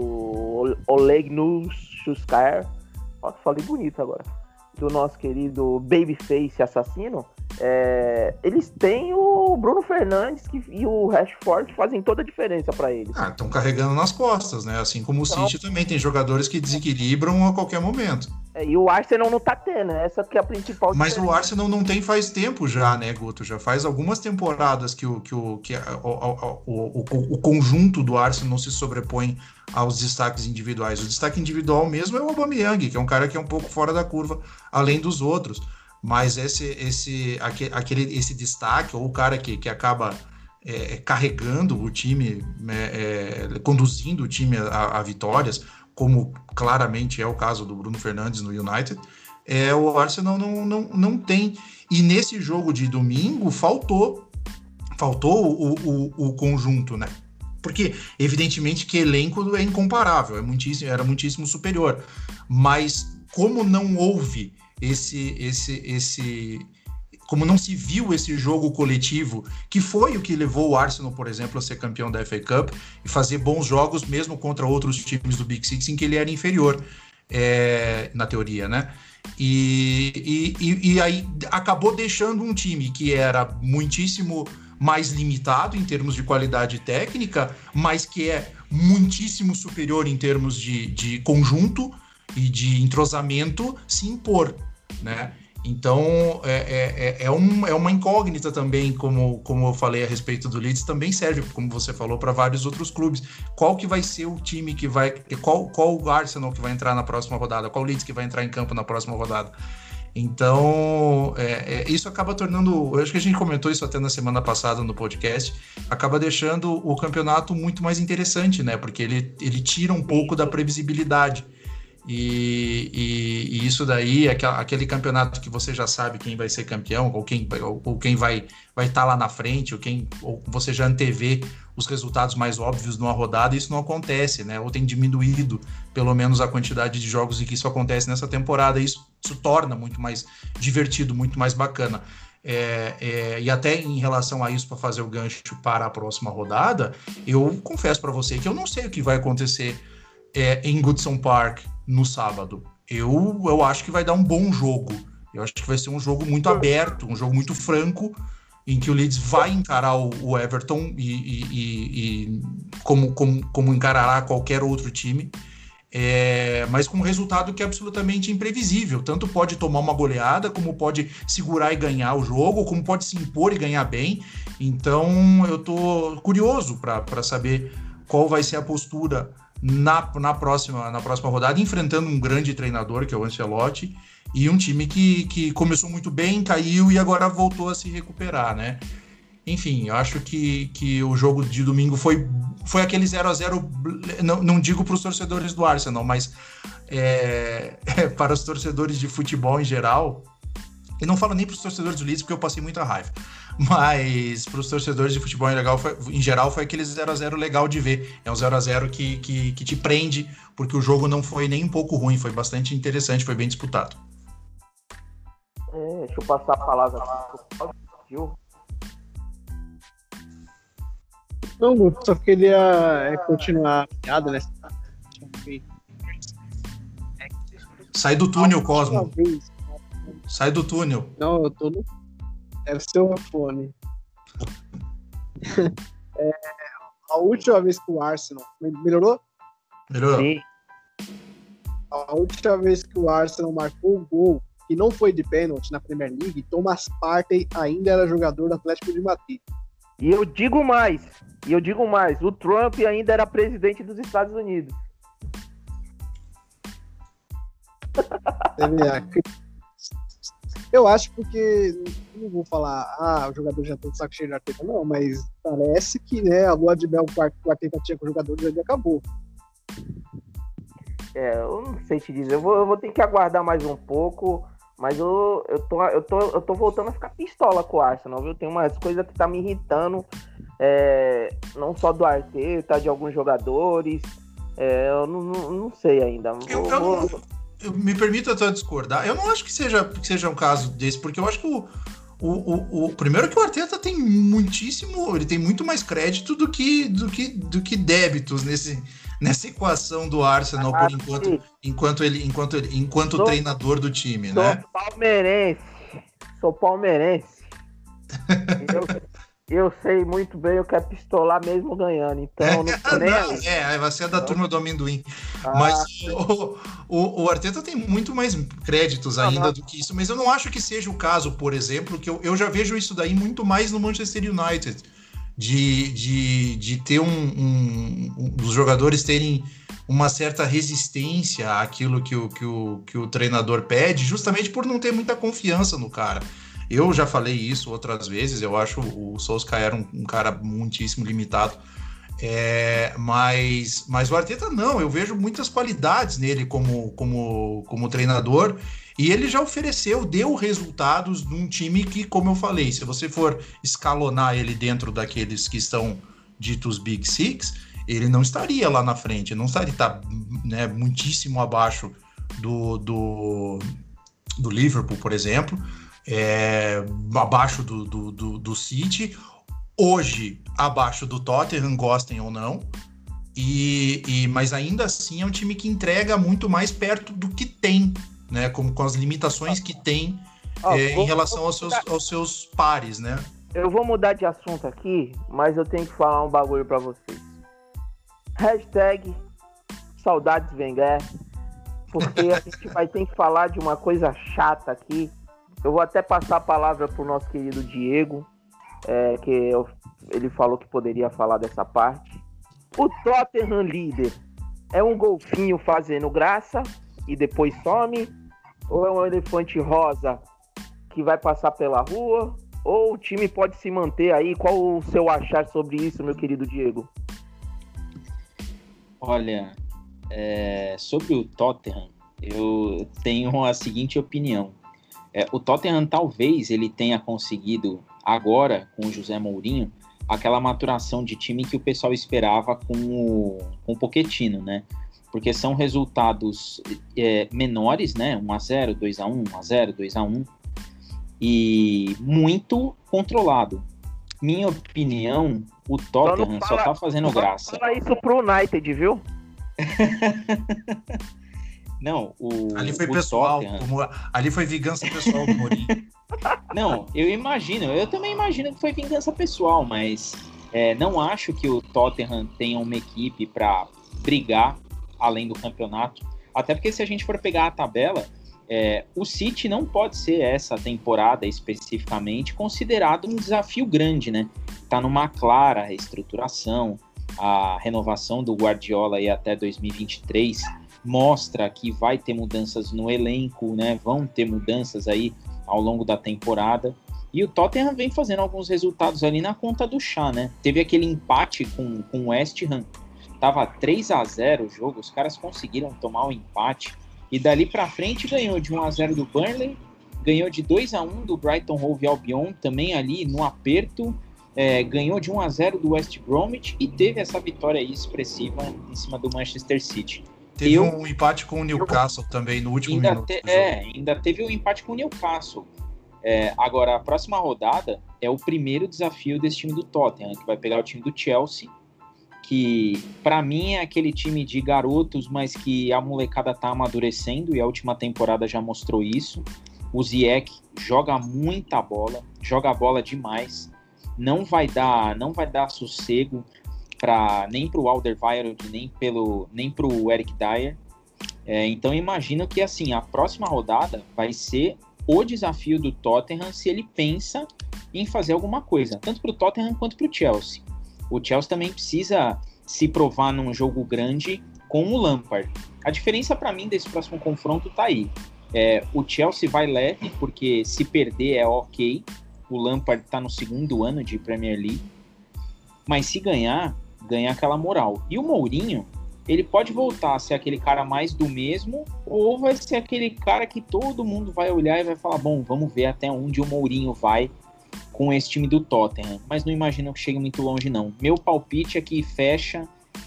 Oleg Solskjaer, ó, falei bonito agora, do nosso querido Babyface assassino, é, eles têm o Bruno Fernandes que, e o Rashford que fazem toda a diferença para eles. Ah, estão carregando nas costas, né? Assim como o então, City também tem jogadores que desequilibram a qualquer momento. É, e o Arsenal não tá tendo, essa que é a principal Mas diferença. o Arsenal não tem faz tempo já, né, Guto? Já faz algumas temporadas que o, que o, que a, o, o, o, o conjunto do Arsenal se sobrepõe aos destaques individuais. O destaque individual mesmo é o Aubameyang, que é um cara que é um pouco fora da curva, além dos outros. Mas esse, esse, aquele, esse destaque, ou o cara que, que acaba é, carregando o time, é, é, conduzindo o time a, a vitórias, como claramente é o caso do Bruno Fernandes no United, é, o Arsenal não, não, não tem. E nesse jogo de domingo faltou faltou o, o, o conjunto, né? porque evidentemente que elenco é incomparável, é muitíssimo, era muitíssimo superior, mas como não houve esse, esse, esse, como não se viu esse jogo coletivo, que foi o que levou o Arsenal, por exemplo, a ser campeão da F A Cup e fazer bons jogos mesmo contra outros times do Big Six em que ele era inferior, é, na teoria, né? E, e, e aí acabou deixando um time que era muitíssimo mais limitado em termos de qualidade técnica, mas que é muitíssimo superior em termos de, de conjunto e de entrosamento, se impor, né? Então é, é, é, um, é uma incógnita também, como, como eu falei a respeito do Leeds, também serve, como você falou, para vários outros clubes. Qual que vai ser o time que vai... Qual, qual o Arsenal que vai entrar na próxima rodada? Qual o Leeds que vai entrar em campo na próxima rodada? Então, é, é, isso acaba tornando... Eu acho que a gente comentou isso até na semana passada no podcast, acaba deixando o campeonato muito mais interessante, né? Porque ele, ele tira um pouco da previsibilidade. E, e, e isso daí, aquele campeonato que você já sabe quem vai ser campeão, ou quem, ou, ou quem vai vai estar lá na frente, ou quem ou você já antevê os resultados mais óbvios numa rodada, isso não acontece, né? Ou tem diminuído, pelo menos, a quantidade de jogos em que isso acontece nessa temporada, e isso, isso torna muito mais divertido, muito mais bacana. É, é, e até em relação a isso, para fazer o gancho para a próxima rodada, eu confesso para você que eu não sei o que vai acontecer é, em Goodson Park no sábado. Eu, eu acho que vai dar um bom jogo. Eu acho que vai ser um jogo muito aberto, um jogo muito franco, em que o Leeds vai encarar o, o Everton e, e, e, e como, como, como encarará qualquer outro time, é, mas com um resultado que é absolutamente imprevisível. Tanto pode tomar uma goleada, como pode segurar e ganhar o jogo, como pode se impor e ganhar bem. Então eu tô curioso para saber qual vai ser a postura Na, na, próxima, na próxima rodada, enfrentando um grande treinador, que é o Ancelotti, e um time que, que começou muito bem, caiu e agora voltou a se recuperar, né? Enfim, eu acho que, que o jogo de domingo foi, foi aquele zero a zero, não, não digo para os torcedores do Arsenal, mas é, é, para os torcedores de futebol em geral, e não falo nem para os torcedores do Leeds, porque eu passei muita raiva, mas para os torcedores de futebol em, legal, foi, em geral foi aquele zero a zero legal de ver. É um zero a zero que, que, que te prende, porque o jogo não foi nem um pouco ruim, foi bastante interessante, foi bem disputado. É, deixa eu passar a palavra para o Gil. Não, Guto, só queria continuar a piada, né? Sai do túnel, Cosmo. Sai do túnel. Não, eu tô no... Deve ser o fone. É, a última vez que o Arsenal... Melhorou? Melhorou. Sim. A última vez que o Arsenal marcou um gol que não foi de pênalti na Premier League, Thomas Partey ainda era jogador do Atlético de Madrid. E eu digo mais, e eu digo mais, o Trump ainda era presidente dos Estados Unidos. Eu acho porque, não vou falar, ah, o jogador já tá de saco cheio de Arteta, não, mas parece que, né, a lua de mel que o Arteta tinha com o jogador já acabou. É, eu não sei te dizer, eu vou, eu vou ter que aguardar mais um pouco, mas eu, eu, tô, eu, tô, eu tô voltando a ficar pistola com o Arsenal, viu? Tem umas coisas que tá me irritando, é, não só do Arteta, de alguns jogadores, é, eu não, não, não sei ainda. Vou, eu, eu, vou... eu, eu me permito até discordar, eu não acho que seja, que seja um caso desse, porque eu acho que o, o, o, o primeiro que o Arteta tem muitíssimo, ele tem muito mais crédito do que, do que, do que débitos nesse... nessa equação do Arsenal, por enquanto, enquanto ele, enquanto ele, enquanto sou, treinador do time, sou né? Palmeirense, sou palmeirense. eu, eu sei muito bem o que é pistolar mesmo ganhando, então não tô nem não, é, você é da turma do amendoim. Ah, mas o, o, o Arteta tem muito mais créditos ainda não, do que isso, mas eu não acho que seja o caso, por exemplo, que eu, eu já vejo isso daí muito mais no Manchester United. De, de, de ter um, um, um os jogadores terem uma certa resistência àquilo que o, que, o, que o treinador pede, justamente por não ter muita confiança no cara. Eu já falei isso outras vezes, eu acho o Solskjaer um, um cara muitíssimo limitado, é, mas, mas o Arteta não, eu vejo muitas qualidades nele como, como, como treinador. E ele já ofereceu, deu resultados num time que, como eu falei, se você for escalonar ele dentro daqueles que estão ditos Big Six, ele não estaria lá na frente, não estaria, tá, né, muitíssimo abaixo do, do, do Liverpool, por exemplo, é, abaixo do, do, do, do City, hoje abaixo do Tottenham, gostem ou não, e, e, mas ainda assim é um time que entrega muito mais perto do que tem, né, com, com as limitações que tem Ó, é, vou, em relação aos seus, aos seus pares, né? Eu vou mudar de assunto aqui, mas eu tenho que falar um bagulho pra vocês. Hashtag saudades Wenger, porque a gente vai ter que falar de uma coisa chata aqui. Eu vou até passar a palavra pro nosso querido Diego, é, que eu, ele falou que poderia falar dessa parte. O Tottenham líder é um golfinho fazendo graça e depois some? Ou é um elefante rosa que vai passar pela rua? Ou o time pode se manter aí? Qual o seu achar sobre isso, meu querido Diego? Olha, é, sobre o Tottenham, eu tenho a seguinte opinião. É, o Tottenham talvez ele tenha conseguido agora, com o José Mourinho, aquela maturação de time que o pessoal esperava com o, com o Pochettino, né? Porque são resultados é, menores, né? um a zero, dois a um, um a zero, dois a um, e muito controlado. Minha opinião, o Tottenham só, fala, só tá fazendo graça. Fala isso pro United, viu? Não, o ali foi o pessoal, Tottenham... ali foi vingança pessoal do Mourinho. Não, eu imagino, eu também imagino que foi vingança pessoal, mas é, não acho que o Tottenham tenha uma equipe para brigar além do campeonato, até porque se a gente for pegar a tabela, é, o City não pode ser essa temporada especificamente considerado um desafio grande, né? Tá numa clara reestruturação, a renovação do Guardiola aí até dois mil e vinte e três mostra que vai ter mudanças no elenco, né? Vão ter mudanças aí ao longo da temporada, e o Tottenham vem fazendo alguns resultados ali na conta do chá, né? Teve aquele empate com, com o West Ham, tava três a zero o jogo, os caras conseguiram tomar o empate, e dali pra frente ganhou de um a zero do Burnley, ganhou de dois a um do Brighton Hove Albion, também ali no aperto, é, ganhou de um a zero do West Bromwich, e teve essa vitória aí expressiva em cima do Manchester City. Teve eu, um empate com o Newcastle eu, também no último ainda minuto. Te, é, ainda teve um empate com o Newcastle. É, agora, a próxima rodada é o primeiro desafio desse time do Tottenham, que vai pegar o time do Chelsea, que para mim é aquele time de garotos, mas que a molecada tá amadurecendo, e a última temporada já mostrou isso. O Ziyech joga muita bola, joga bola demais, não vai dar, não vai dar sossego pra, nem para o Alderweireld, nem pelo, nem para o Eric Dyer. É, então imagino que assim, a próxima rodada vai ser o desafio do Tottenham se ele pensa em fazer alguma coisa, tanto para o Tottenham quanto para o Chelsea. O Chelsea também precisa se provar num jogo grande com o Lampard. A diferença para mim desse próximo confronto tá aí. É, o Chelsea vai leve, porque se perder é ok. O Lampard tá no segundo ano de Premier League. Mas se ganhar, ganha aquela moral. E o Mourinho, ele pode voltar a ser aquele cara mais do mesmo, ou vai ser aquele cara que todo mundo vai olhar e vai falar, bom, vamos ver até onde o Mourinho vai com esse time do Tottenham. Mas não imagino que chegue muito longe, não. Meu palpite é que fecha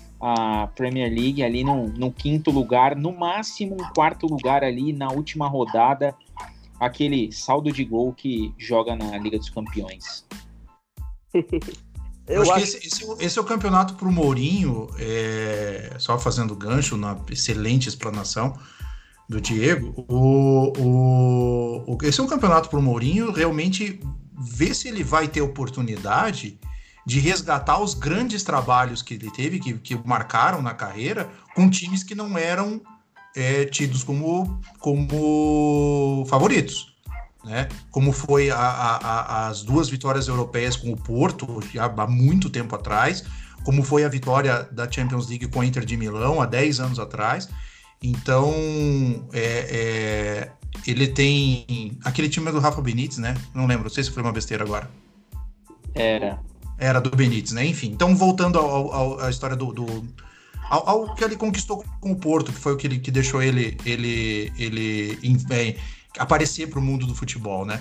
a Premier League ali no, no quinto lugar, no máximo um quarto lugar ali na última rodada, aquele saldo de gol que joga na Liga dos Campeões. Eu, Eu acho, acho que esse, esse, esse é o campeonato para o Mourinho, é, só fazendo gancho na excelente explanação do Diego, o, o, o, esse é um campeonato para o Mourinho realmente ver se ele vai ter oportunidade de resgatar os grandes trabalhos que ele teve, que, que marcaram na carreira, com times que não eram é, tidos como, como favoritos. Né? Como foi a, a, a, as duas vitórias europeias com o Porto já há muito tempo atrás, como foi a vitória da Champions League com a Inter de Milão há dez anos atrás. Então é, é, ele tem aquele time do Rafa Benítez, né? Não lembro, não sei se foi uma besteira agora. Era Era do Benítez, né? Enfim, então voltando ao, ao, à história do, do ao, ao que ele conquistou com o Porto, que foi o que, ele, que deixou ele ele, ele é, aparecer para o mundo do futebol, né?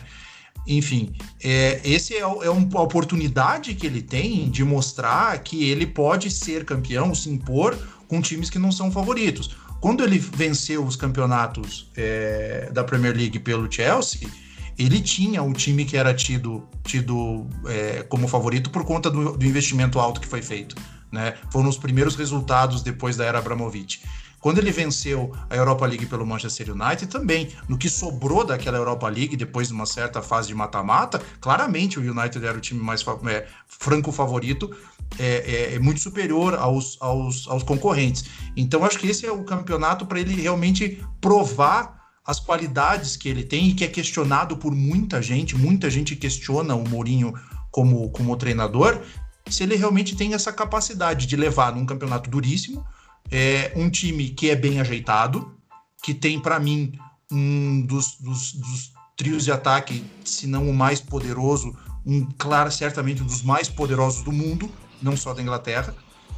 Enfim, é, esse é, é uma oportunidade que ele tem de mostrar que ele pode ser campeão, se impor com times que não são favoritos. Quando ele venceu os campeonatos é, da Premier League pelo Chelsea, ele tinha um time que era tido, tido é, como favorito por conta do, do investimento alto que foi feito, né? Foram os primeiros resultados depois da era Abramovich. Quando ele venceu a Europa League pelo Manchester United, também, no que sobrou daquela Europa League, depois de uma certa fase de mata-mata, claramente o United era o time mais é, franco favorito, é, é, é muito superior aos, aos, aos concorrentes. Então, acho que esse é o campeonato para ele realmente provar as qualidades que ele tem e que é questionado por muita gente, muita gente questiona o Mourinho como, como treinador, se ele realmente tem essa capacidade de levar num campeonato duríssimo, é um time que é bem ajeitado, que tem, para mim, um dos, dos, dos trios de ataque, se não o mais poderoso, um, claro, certamente um dos mais poderosos do mundo, não só da Inglaterra,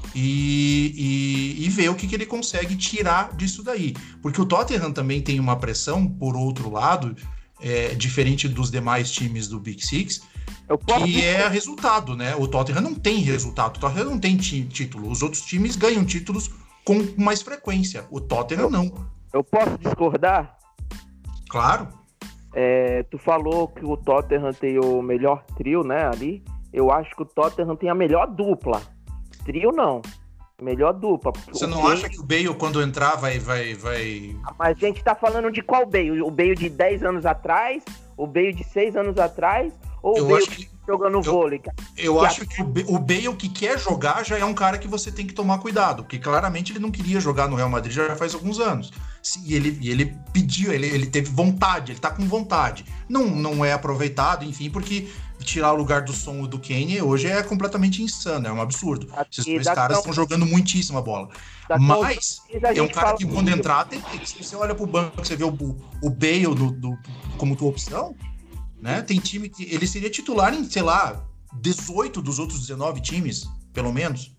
e, e, e ver o que, que ele consegue tirar disso daí. Porque o Tottenham também tem uma pressão, por outro lado, é, diferente dos demais times do Big Six, que é resultado, né? O Tottenham não tem resultado, o Tottenham não tem tí- título, os outros times ganham títulos com mais frequência, o Tottenham não. Eu posso discordar? Claro. É, tu falou que o Tottenham tem o melhor trio, né, ali. Eu acho que o Tottenham tem a melhor dupla. Trio não. Melhor dupla. Você o não Bale... acha que o Bale, quando entrar, vai... vai, vai... Mas a gente tá falando de qual Bale? O Bale de dez anos atrás? O Bale de seis anos atrás? Ou Eu o Bale acho que... jogando eu... vôlei? Eu que acho a... que o, B- o Bale que quer jogar já é um cara que você tem que tomar cuidado, porque claramente ele não queria jogar no Real Madrid já faz alguns anos. E ele, e ele pediu, ele, ele teve vontade, ele tá com vontade. Não, não é aproveitado, enfim, porque tirar o lugar do Son e do Kane hoje é completamente insano, é um absurdo. Esses dois caras estão jogando muitíssimo a bola. Mas é um cara que quando entrar, tem, se você olha pro banco, você vê o, o Bale do, do, como tua opção, né? Tem time que ele seria titular em, sei lá, dezoito dos outros dezenove times, pelo menos.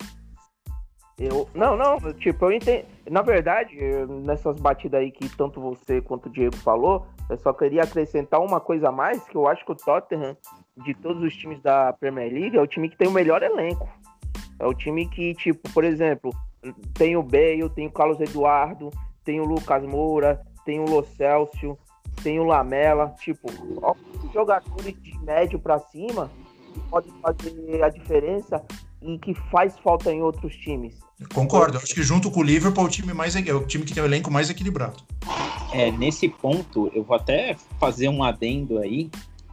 Eu, não, não, tipo, eu entendo. Na verdade, nessas batidas aí que tanto você quanto o Diego falou, eu só queria acrescentar uma coisa a mais, que eu acho que o Tottenham, de todos os times da Premier League, é o time que tem o melhor elenco. É o time que, tipo, por exemplo, tem o Bale, tem o Carlos Eduardo, tem o Lucas Moura, tem o Lo Celso, tem o Lamela, tipo, ó, jogadores de médio pra cima que podem fazer a diferença e que faz falta em outros times. Concordo, acho que junto com o Liverpool é o time, mais, é o time que tem o elenco mais equilibrado. É, nesse ponto, eu vou até fazer um adendo aí.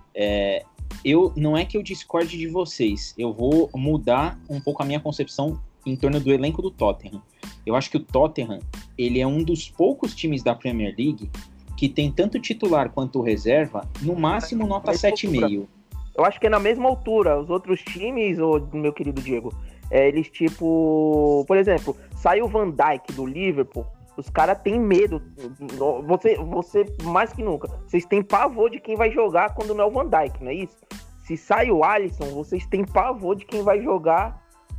É, eu, não é que eu discorde de vocês, eu vou mudar um pouco a minha concepção em torno do elenco do Tottenham. Eu acho que o Tottenham, ele é um dos poucos times da Premier League que tem tanto titular quanto reserva, no máximo nota sete vírgula cinco. Eu acho que é na mesma altura. Os outros times, ô, meu querido Diego, é, eles tipo... Por exemplo, sai o Van Dijk do Liverpool, os caras têm medo. Você, você, mais que nunca, vocês têm pavor de quem vai jogar quando não é o Van Dijk, não é isso? Se sai o Alisson, vocês têm pavor de quem vai jogar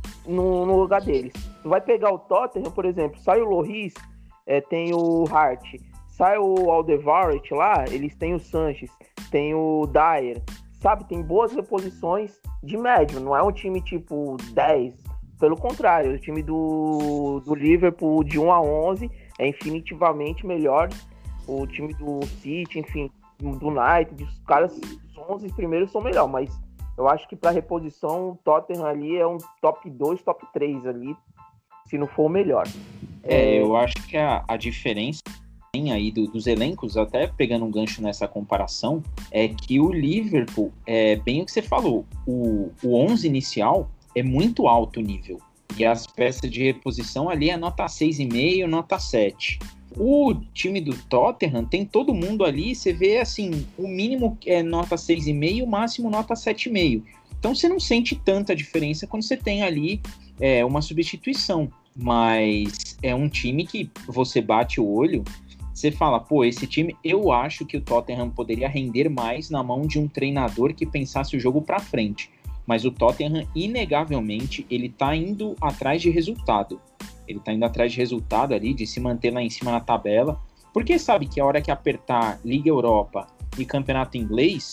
no, no lugar deles. Tu vai pegar o Tottenham, por exemplo, sai o Lloris, é, tem o Hart, sai o Alderweireld lá, eles têm o Sanches, tem o Dyer, sabe? Tem boas reposições de médio, não é um time tipo dez, pelo contrário, o time do, do Liverpool de um a onze é infinitivamente melhor, o time do City, enfim, do United, os caras, os onze primeiros são melhor, mas eu acho que para reposição o Tottenham ali é um top dois, top três ali, se não for o melhor. É, é... eu acho que a, a diferença aí do, dos elencos, até pegando um gancho nessa comparação, é que o Liverpool, é bem o que você falou, o, o onze inicial é muito alto nível, e as peças de reposição ali é nota seis vírgula cinco, nota sete. O time do Tottenham tem todo mundo ali, você vê assim, o mínimo é nota seis vírgula cinco, o máximo nota sete vírgula cinco. Então você não sente tanta diferença quando você tem ali é, uma substituição, mas é um time que você bate o olho, você fala, pô, esse time, eu acho que o Tottenham poderia render mais na mão de um treinador que pensasse o jogo pra frente. Mas o Tottenham, inegavelmente, ele tá indo atrás de resultado. Ele tá indo atrás de resultado ali, de se manter lá em cima na tabela. Porque sabe que a hora que apertar Liga Europa e Campeonato Inglês,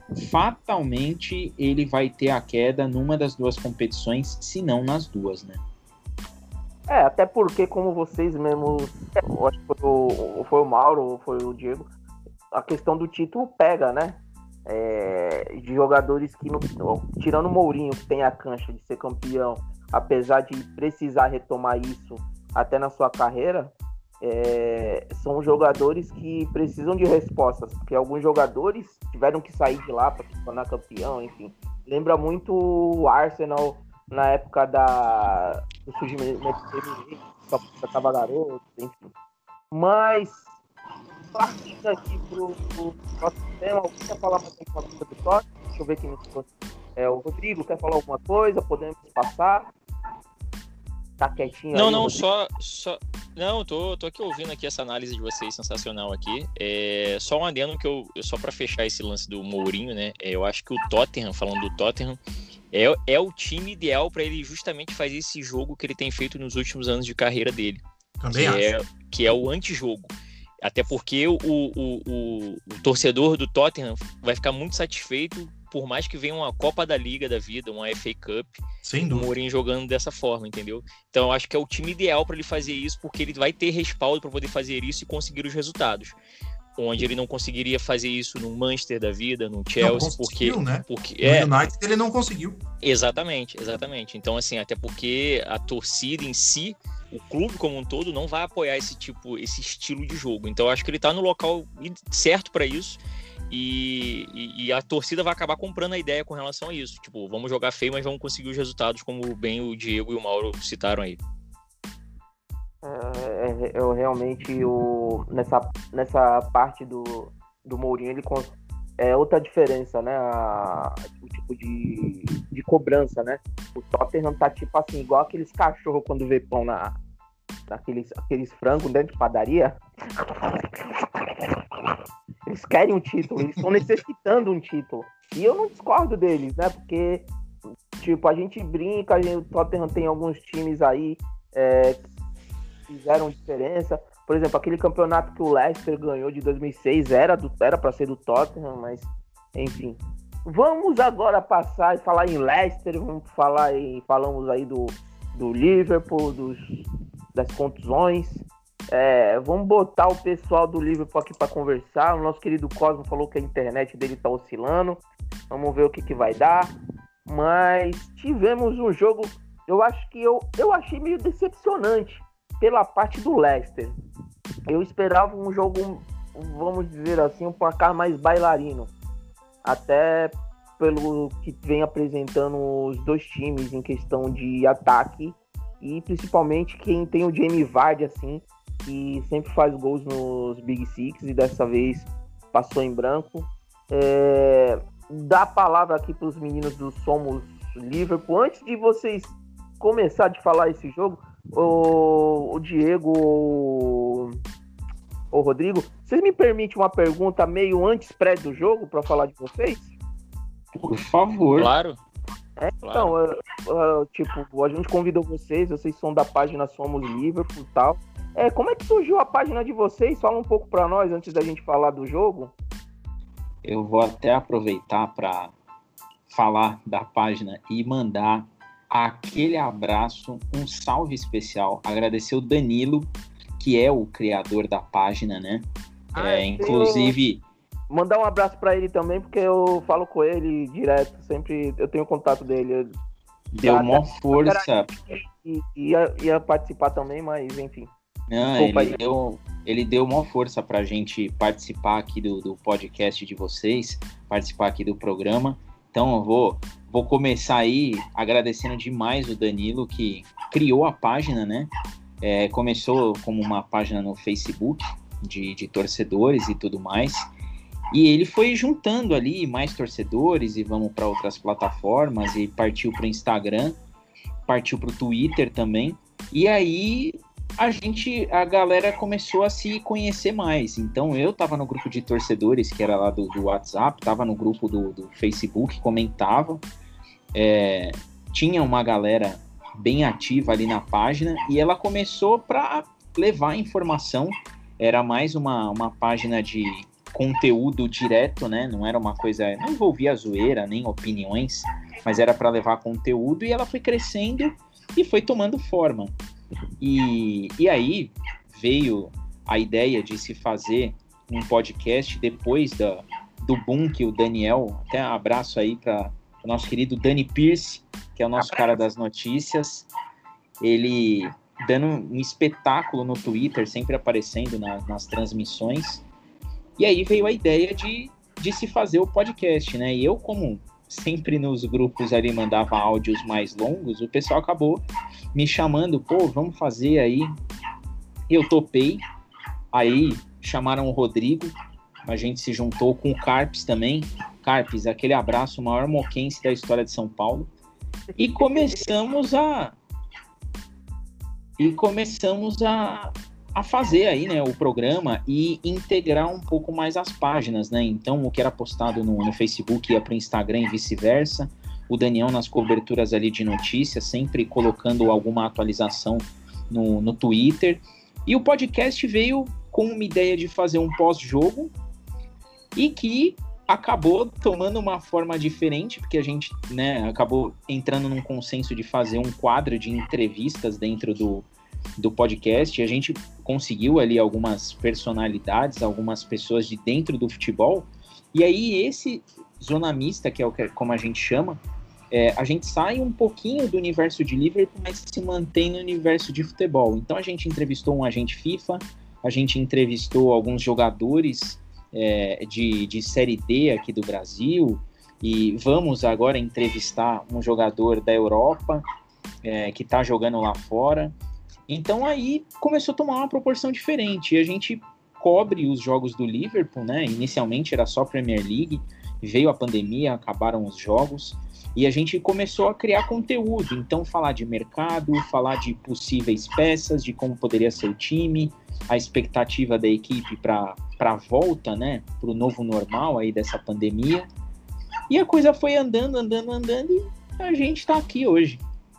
fatalmente ele vai ter a queda numa das duas competições, se não nas duas, né? É, até porque, como vocês mesmos, eu acho que foi o, foi o Mauro ou foi o Diego, a questão do título pega, né? É, de jogadores que, no, tirando o Mourinho, que tem a cancha de ser campeão, apesar de precisar retomar isso até na sua carreira, é, são jogadores que precisam de respostas, porque alguns jogadores tiveram que sair de lá para se tornar campeão, enfim. Lembra muito o Arsenal na época da, do surgimento do só estava garoto, enfim. Mas, partindo aqui pro, pro próximo tema, alguém quer falar mais alguma coisa do Tottenham? Deixa eu ver aqui no é, o Rodrigo quer falar alguma coisa? Podemos passar? Tá quietinho Não, aí, não, Rodrigo? só, só. Não, tô, tô aqui ouvindo aqui essa análise de vocês, sensacional aqui. É, só um adendo que eu, só para fechar esse lance do Mourinho, né? É, eu acho que o Tottenham, falando do Tottenham, é, é o time ideal para ele justamente fazer esse jogo que ele tem feito nos últimos anos de carreira dele. Também que acho. é, que é o antijogo. Até porque o, o, o, o torcedor do Tottenham vai ficar muito satisfeito, por mais que venha uma Copa da Liga da vida, uma F A Cup, Sem o dúvida. Mourinho jogando dessa forma, entendeu? Então eu acho que é o time ideal para ele fazer isso, porque ele vai ter respaldo para poder fazer isso e conseguir os resultados. Onde ele não conseguiria fazer isso no Manchester da vida, no Chelsea, não porque, conseguiu, né? porque No é, United ele não conseguiu. exatamente, exatamente. Então assim, até porque a torcida em si, o clube como um todo não vai apoiar esse tipo, esse estilo de jogo. Então eu acho que ele tá no local certo para isso. E, e, e a torcida vai acabar comprando a ideia com relação a isso. Tipo, vamos jogar feio, mas vamos conseguir os resultados, como bem o Diego e o Mauro citaram aí. É, eu realmente, o, nessa, nessa parte do, do Mourinho, ele cons- é outra diferença, né? A, o tipo de, de cobrança, né? O Tottenham tá tipo assim, igual aqueles cachorros quando vê pão na, naqueles aqueles frangos dentro de padaria. Eles querem um título, eles estão necessitando um título. E eu não discordo deles, né? Porque, tipo, a gente brinca, a gente, o Tottenham tem alguns times aí é, que fizeram diferença. Por exemplo, aquele campeonato que o Leicester ganhou de dois mil e seis era do, era para ser do Tottenham, mas, enfim. Vamos agora passar e falar em Leicester, vamos falar em, falamos aí do, do Liverpool, dos, das contusões. É, vamos botar o pessoal do Liverpool aqui para conversar. O nosso querido Cosmo falou que a internet dele tá oscilando. Vamos ver o que, que vai dar. Mas tivemos um jogo, eu acho que eu, eu achei meio decepcionante pela parte do Leicester. Eu esperava um jogo, vamos dizer assim, um placar mais bailarino. Até pelo que vem apresentando os dois times em questão de ataque. E principalmente quem tem o Jamie Vardy, assim, que sempre faz gols nos Big Six e dessa vez passou em branco. É, dá a palavra aqui para os meninos do Somos Liverpool. Antes de vocês começar de falar esse jogo, o, o Diego ou o Rodrigo, vocês me permitem uma pergunta meio antes pré do jogo para falar de vocês? Por favor. Claro. É, então, Claro. uh, uh, tipo, a gente convidou vocês, vocês são da página Somos Liverpool e tal. É, como é que surgiu a página de vocês? Fala um pouco pra nós antes da gente falar do jogo. Eu vou até aproveitar para falar da página e mandar aquele abraço, um salve especial, agradecer o Danilo, que é o criador da página, né? Ah, é, inclusive... Mandar um abraço pra ele também, porque eu falo com ele direto, sempre eu tenho contato dele. Deu mó força. E ia, ia participar também, mas enfim. Não, Desculpa ele aí. deu, ele deu mó força pra gente participar aqui do, do podcast de vocês, participar aqui do programa. Então eu vou, vou começar aí agradecendo demais o Danilo, que criou a página, né? É, começou como uma página no Facebook de, de torcedores e tudo mais. E ele foi juntando ali mais torcedores e vamos para outras plataformas e partiu para o Instagram, partiu para o Twitter também. E aí a gente, a galera começou a se conhecer mais. Então eu tava no grupo de torcedores, que era lá do, do WhatsApp, tava no grupo do, do Facebook, comentava. É, tinha uma galera bem ativa ali na página e ela começou para levar informação. Era mais uma, uma página de conteúdo direto, né? Não era uma coisa, não envolvia zoeira, nem opiniões, mas era para levar conteúdo, e ela foi crescendo e foi tomando forma. E, e aí veio a ideia de se fazer um podcast depois da, do boom que o Daniel, até um abraço aí para o nosso querido Dani Pierce, que é o nosso cara das notícias, ele dando um espetáculo no Twitter, sempre aparecendo na, nas transmissões. E aí veio a ideia de, de se fazer o podcast, né? E eu, como sempre nos grupos ali mandava áudios mais longos, o pessoal acabou me chamando, pô, vamos fazer aí. Eu topei, aí chamaram o Rodrigo, a gente se juntou com o Carpes também. Carpes, aquele abraço, o maior moquense da história de São Paulo. E começamos a... E começamos a, a fazer aí, né, o programa e integrar um pouco mais as páginas, né? Então, o que era postado no, no Facebook ia para o Instagram e vice-versa. O Daniel nas coberturas ali de notícias, sempre colocando alguma atualização no, no Twitter. E o podcast veio com uma ideia de fazer um pós-jogo e que acabou tomando uma forma diferente, porque a gente, né, acabou entrando num consenso de fazer um quadro de entrevistas dentro do, do podcast, e a gente conseguiu ali algumas personalidades, algumas pessoas de dentro do futebol, e aí esse Zona Mista, que é o que, como a gente chama, é, a gente sai um pouquinho do universo de Liverpool, mas se mantém no universo de futebol. Então a gente entrevistou um agente FIFA, a gente entrevistou alguns jogadores É, de, de Série D aqui do Brasil, e vamos agora entrevistar um jogador da Europa é, que está jogando lá fora. Então aí começou a tomar uma proporção diferente, e a gente cobre os jogos do Liverpool, né? Inicialmente era só Premier League, veio a pandemia, acabaram os jogos, e a gente começou a criar conteúdo, então falar de mercado, falar de possíveis peças, de como poderia ser o time, a expectativa da equipe para a volta, né, para o novo normal aí dessa pandemia. E a coisa foi andando, andando, andando, e a gente está aqui hoje.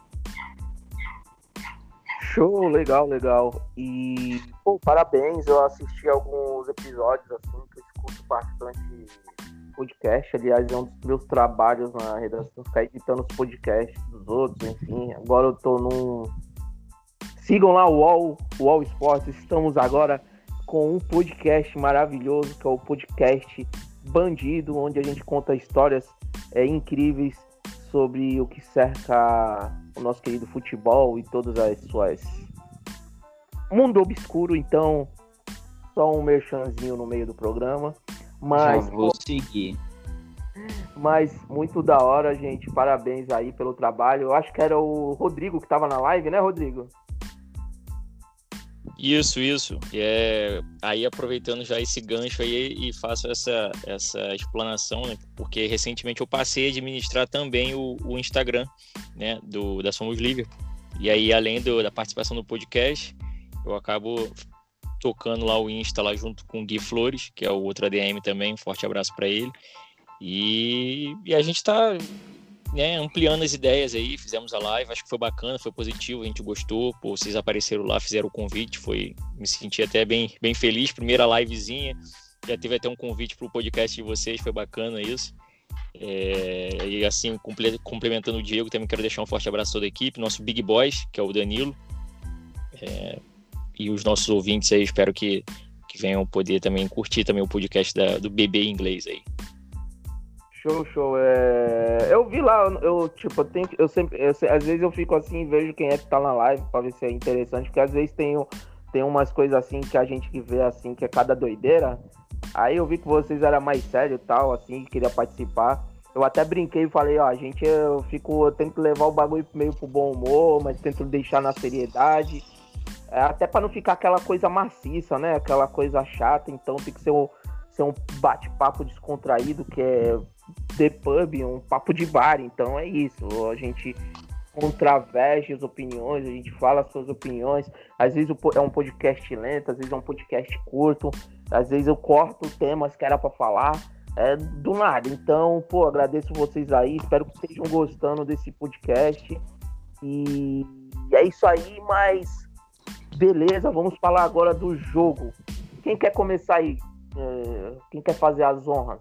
Show, legal, legal. E, pô, parabéns, eu assisti alguns episódios, assim, que eu escuto bastante podcast. Aliás, é um dos meus trabalhos na redação, ficar editando os podcasts dos outros, enfim. Agora eu tô num... Sigam lá o UOL, o UOL Esportes. Estamos agora com um podcast maravilhoso, que é o podcast Bandido, onde a gente conta histórias é, incríveis sobre o que cerca o nosso querido futebol e todas as suas... Mundo obscuro. Então, só um merchanzinho no meio do programa. Mas, já vou seguir. Mas muito da hora, gente. Parabéns aí pelo trabalho. Eu acho que era o Rodrigo que estava na live, né, Rodrigo? Isso, isso. E é, aí aproveitando já esse gancho aí e faço essa, essa explanação, né? Porque recentemente eu passei a administrar também o, o Instagram, né, do, da Somos Liverpool. E aí, além do, da participação no podcast, eu acabo tocando lá o Insta lá junto com o Gui Flores, que é o outro A D M também. Um forte abraço para ele. E, e a gente tá, né, ampliando as ideias aí, fizemos a live, acho que foi bacana, foi positivo, a gente gostou, pô, vocês apareceram lá, fizeram o convite, foi, me senti até bem, bem feliz, primeira livezinha, já teve até um convite pro podcast de vocês, foi bacana isso. É, e assim, complementando o Diego, também quero deixar um forte abraço a toda a equipe, nosso Big Boys, que é o Danilo, é, e os nossos ouvintes aí, espero que, que venham poder também curtir também o podcast da, do Bebê Inglês aí. Show, show. É... Eu vi lá, eu tipo, eu tenho, eu sempre, eu, às vezes eu fico assim e vejo quem é que tá na live pra ver se é interessante, porque às vezes tem, tem umas coisas assim que a gente que vê assim, que é cada doideira. Aí eu vi que vocês eram mais sérios e tal, assim, que queria participar. Eu até brinquei e falei, ó, a gente, eu fico, eu tento levar o bagulho meio pro bom humor, mas tento deixar na seriedade. É, até pra não ficar aquela coisa maciça, né? Aquela coisa chata, então tem que ser um, ser um bate-papo descontraído, que é The Pub, um papo de bar. Então é isso, a gente contraverge as opiniões, a gente fala as suas opiniões. Às vezes é um podcast lento, às vezes é um podcast curto, às vezes eu corto temas que era pra falar, é do nada. Então, pô, agradeço vocês aí, espero que estejam gostando desse podcast. E é isso aí, mas beleza, vamos falar agora do jogo. Quem quer começar aí? É, quem quer fazer as honras?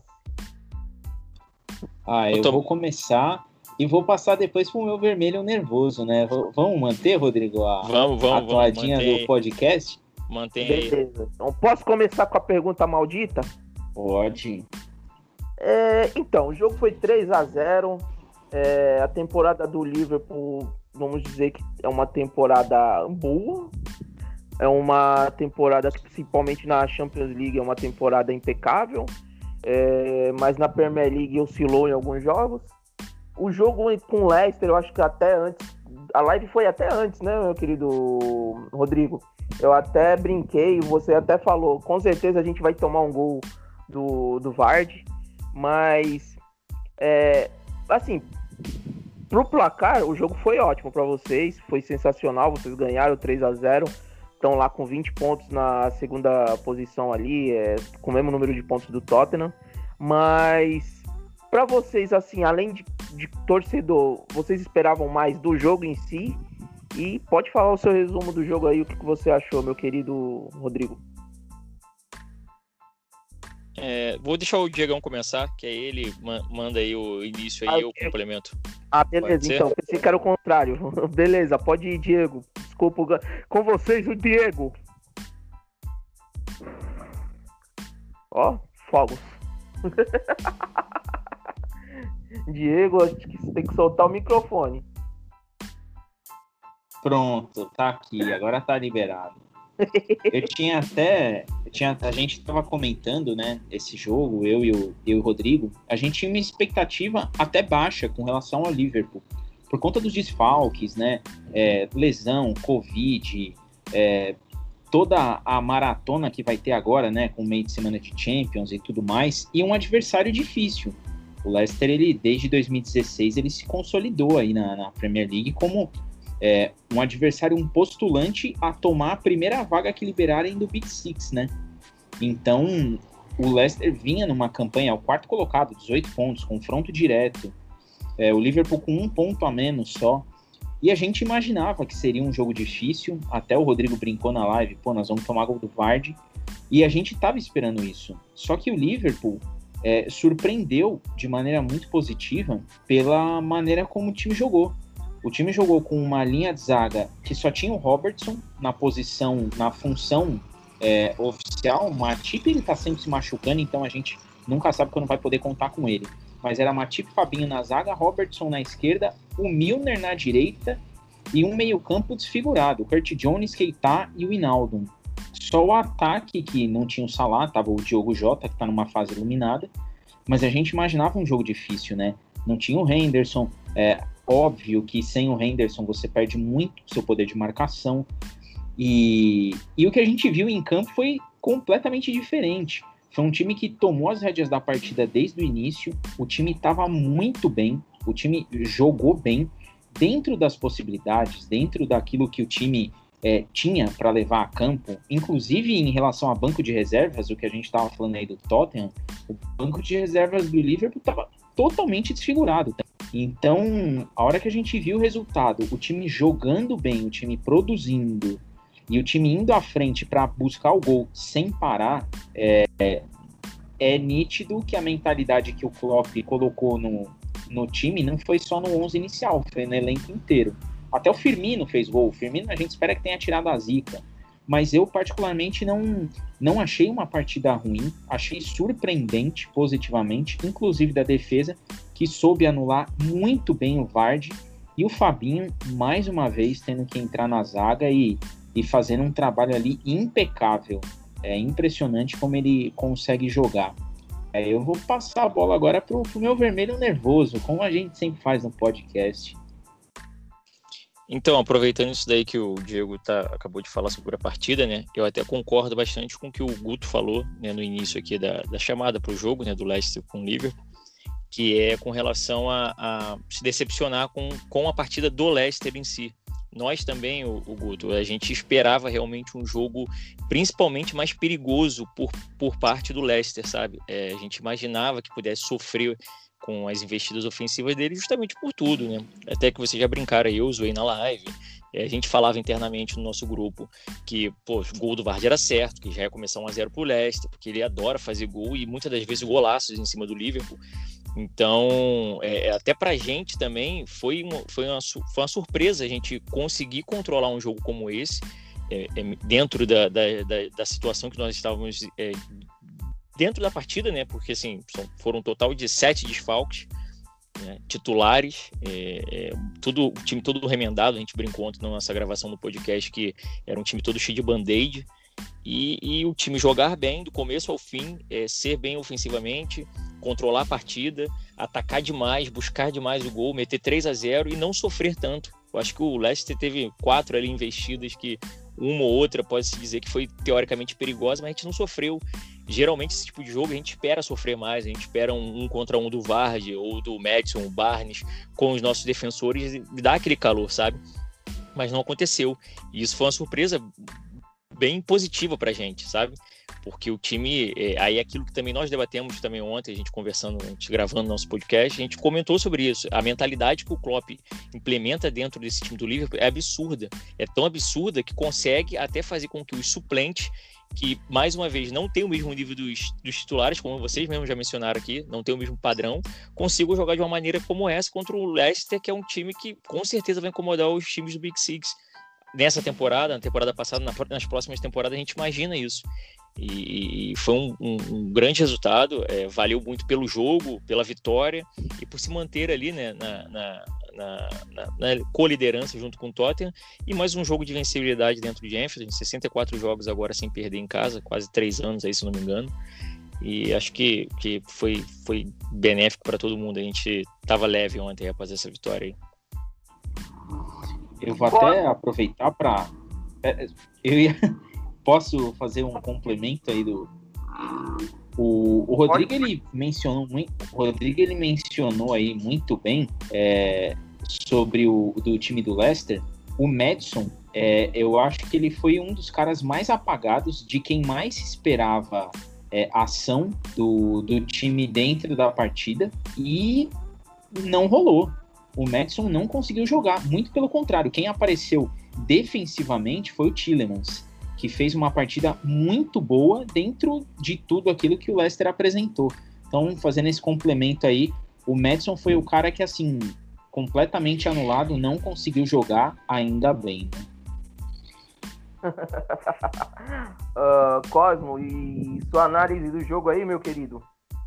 Ah, eu Eu tô- vou começar e vou passar depois pro meu vermelho nervoso, né? V- Vamos manter, Rodrigo, a, Vamos, a vamos, vamos. toadinha Mantém, do podcast? mantém aí. Beleza. Então, posso começar com a pergunta maldita? Pode. É, então, o jogo foi três a zero. É, a temporada do Liverpool, vamos dizer que é uma temporada boa. É uma temporada que, principalmente na Champions League, é uma temporada impecável. É, mas na Premier League oscilou em alguns jogos. O jogo com o Leicester, eu acho que até antes... A live foi até antes, né, meu querido Rodrigo? Eu até brinquei, você até falou, com certeza a gente vai tomar um gol do, do Vardy, mas, é, assim, pro placar, o jogo foi ótimo para vocês, foi sensacional, vocês ganharam três a zero, estão lá com vinte pontos na segunda posição ali, é, com o mesmo número de pontos do Tottenham, mas para vocês, assim, além de, de torcedor, vocês esperavam mais do jogo em si? E pode falar o seu resumo do jogo aí, o que, que você achou, meu querido Rodrigo? É, vou deixar o Diegão começar, que aí ele ma- manda aí o início aí, Ah, eu Diego. complemento. Ah, Pode beleza, ser? então, pensei que era o contrário. Beleza, pode ir, Diego. Desculpa, o ga- com vocês, o Diego. Ó, fogos. Diego, acho que você tem que soltar o microfone. Pronto, tá aqui, agora tá liberado. Eu tinha até. Eu tinha, a gente tava comentando, né, esse jogo, eu e o, eu e o Rodrigo. A gente tinha uma expectativa até baixa com relação ao Liverpool. Por conta dos desfalques, né? É, lesão, Covid, é, toda a maratona que vai ter agora, né? Com meio de semana de Champions e tudo mais. E um adversário difícil. O Leicester, ele, desde dois mil e dezesseis, ele se consolidou aí na, na Premier League como é, um adversário, um postulante a tomar a primeira vaga que liberarem do Big Six, né? Então, o Leicester vinha numa campanha, o quarto colocado, dezoito pontos, confronto direto. É, o Liverpool com um ponto a menos só. E a gente imaginava que seria um jogo difícil. Até o Rodrigo brincou na live, pô, nós vamos tomar gol do Vardy. E a gente estava esperando isso. Só que o Liverpool é, surpreendeu de maneira muito positiva pela maneira como o time jogou. O time jogou com uma linha de zaga que só tinha o Robertson na posição, na função é, oficial. O Matip, ele tá sempre se machucando, então a gente nunca sabe quando vai poder contar com ele. Mas era Matip, Fabinho na zaga, Robertson na esquerda, o Milner na direita e um meio-campo desfigurado, o Curtis Jones, Keita e o Wijnaldum. Só o ataque que não tinha o Salah, tava o Diogo Jota, que tá numa fase iluminada, mas a gente imaginava um jogo difícil, né? Não tinha o Henderson, é óbvio que sem o Henderson você perde muito seu poder de marcação, e, e o que a gente viu em campo foi completamente diferente. Foi um time que tomou as rédeas da partida desde o início, o time estava muito bem, o time jogou bem, dentro das possibilidades, dentro daquilo que o time é, tinha para levar a campo, inclusive em relação a banco de reservas, o que a gente estava falando aí do Tottenham, o banco de reservas do Liverpool estava totalmente desfigurado. Então, a hora que a gente viu o resultado, o time jogando bem, o time produzindo, e o time indo à frente para buscar o gol sem parar, é, é nítido que a mentalidade que o Klopp colocou no, no time não foi só no onze inicial, foi no elenco inteiro. Até o Firmino fez gol. O Firmino a gente espera que tenha tirado a zica. Mas eu particularmente não, não achei uma partida ruim, achei surpreendente positivamente, inclusive da defesa, que soube anular muito bem o Vardy, e o Fabinho, mais uma vez, tendo que entrar na zaga e e fazendo um trabalho ali impecável. É impressionante como ele consegue jogar. É, eu vou passar a bola agora pro, pro meu vermelho nervoso, como a gente sempre faz no podcast. Então, aproveitando isso daí que o Diego tá, acabou de falar sobre a partida, né? Eu até concordo bastante com o que o Guto falou, né, no início aqui da, da chamada para o jogo, né, do Leicester com o Liverpool, que é com relação a, a se decepcionar com, com a partida do Leicester em si. Nós também, o, o Guto, a gente esperava realmente um jogo principalmente mais perigoso por, por parte do Leicester, sabe? É, a gente imaginava que pudesse sofrer com as investidas ofensivas dele justamente por tudo, né? Até que vocês já brincaram aí, eu zoei na live. A gente falava internamente no nosso grupo que, pô, o gol do Vardy era certo, que já ia começar um a zero pro Leicester, porque ele adora fazer gol e muitas das vezes golaços em cima do Liverpool. Então, é, até pra gente também foi uma, foi, uma, foi uma surpresa a gente conseguir controlar um jogo como esse, é, é, dentro da, da, da, da situação que nós estávamos é, dentro da partida, né? Porque assim, foram um total de sete desfalques, né, titulares, é, é, tudo, o time todo remendado. A gente brincou ontem na nossa gravação do podcast que era um time todo cheio de band-aid, e, e o time jogar bem do começo ao fim, é, ser bem ofensivamente, controlar a partida, atacar demais, buscar demais o gol, meter três a zero e não sofrer tanto. Eu acho que o Leicester teve quatro ali investidas que uma ou outra pode-se dizer que foi teoricamente perigosa, mas a gente não sofreu. Geralmente esse tipo de jogo a gente espera sofrer mais, a gente espera um, um contra um do Vardy ou do Maddison, o Barnes, com os nossos defensores, e dá aquele calor, sabe? Mas não aconteceu, e isso foi uma surpresa bem positiva pra gente, sabe? Porque o time, é, aí aquilo que também nós debatemos também ontem, a gente conversando, a gente gravando nosso podcast, a gente comentou sobre isso. A mentalidade que o Klopp implementa dentro desse time do Liverpool é absurda. É tão absurda que consegue até fazer com que os suplentes, que mais uma vez não tem o mesmo nível dos, dos titulares, como vocês mesmos já mencionaram aqui, não tem o mesmo padrão, consigam jogar de uma maneira como essa contra o Leicester, que é um time que com certeza vai incomodar os times do Big Six nessa temporada, na temporada passada, nas próximas temporadas a gente imagina isso. E, e foi um, um, um grande resultado, é, valeu muito pelo jogo, pela vitória e por se manter ali, né, na, na, na, na, na co-liderança junto com o Tottenham, e mais um jogo de vencibilidade dentro de Anfield, sessenta e quatro jogos agora sem perder em casa, quase três anos aí, se não me engano, e acho que, que foi, foi benéfico para todo mundo. A gente estava leve ontem após essa vitória aí. Eu vou até aproveitar para eu ia posso fazer um complemento aí do o, o Rodrigo. Ele mencionou muito o Rodrigo ele mencionou aí muito bem é, sobre o do time do Leicester. O Maddison, é, eu acho que ele foi um dos caras mais apagados, de quem mais esperava é, ação do, do time dentro da partida, e não rolou. O Maddison não conseguiu jogar, muito pelo contrário, quem apareceu defensivamente foi o Tielemans, que fez uma partida muito boa dentro de tudo aquilo que o Leicester apresentou. Então, fazendo esse complemento aí, o Maddison foi o cara que, assim, completamente anulado, não conseguiu jogar, ainda bem, né? uh, Cosmo, e sua análise do jogo aí, meu querido?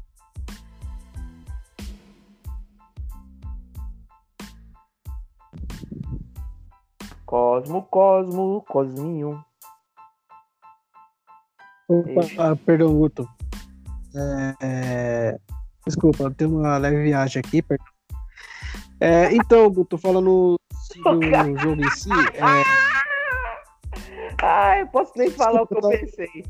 Cosmo, Cosmo, Cosminho. Opa, perdão, Guto. É, é, desculpa, tem uma leve viagem aqui. Perdão. É, então, Guto, falando sobre o jogo em si. É... Ai, posso nem falar desculpa, o que eu pensei.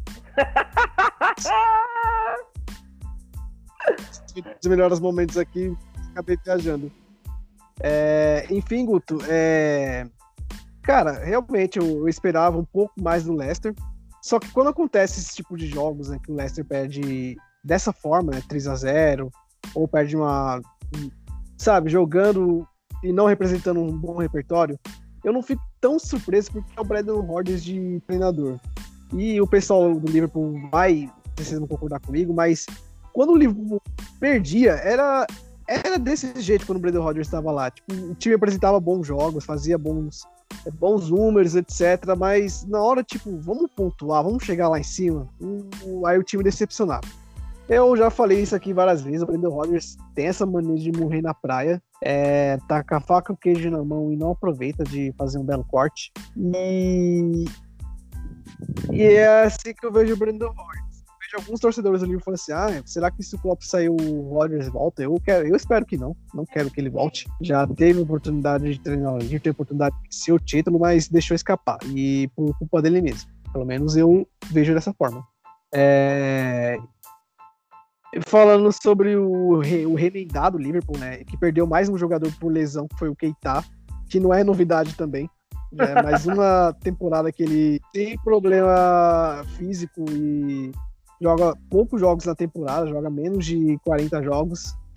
Os melhores momentos aqui, acabei viajando. É, enfim, Guto, é... cara, realmente eu, eu esperava um pouco mais do Leicester, só que quando acontece esse tipo de jogos, né, que o Leicester perde dessa forma, né, três a zero, ou perde uma, sabe, jogando e não representando um bom repertório, eu não fico tão surpreso, porque é o Brendan Rodgers de treinador. E o pessoal do Liverpool vai, vocês não concordar comigo, mas quando o Liverpool perdia, era, era desse jeito quando o Brendan Rodgers estava lá. Tipo, o time apresentava bons jogos, fazia bons, bons números, etcétera. Mas na hora, tipo, vamos pontuar, vamos chegar lá em cima, aí o time decepcionava. Eu já falei isso aqui várias vezes, o Brendan Rodgers tem essa mania de morrer na praia, é, tá com a faca e o queijo na mão e não aproveita de fazer um belo corte. E, e é assim que eu vejo o Brendan Rodgers. Eu vejo alguns torcedores ali falando assim, ah, será que se o Klopp sair o Rodgers volta? Eu, quero, eu espero que não, não quero que ele volte. Já teve oportunidade de treinar, de ter oportunidade de ser o título, mas deixou escapar, e por culpa dele mesmo. Pelo menos eu vejo dessa forma. É... Falando sobre o, re, o remendado Liverpool, né, que perdeu mais um jogador por lesão, que foi o Keita, que não é novidade também. É mais uma temporada que ele tem problema físico e joga poucos jogos na temporada, joga menos de quarenta jogos.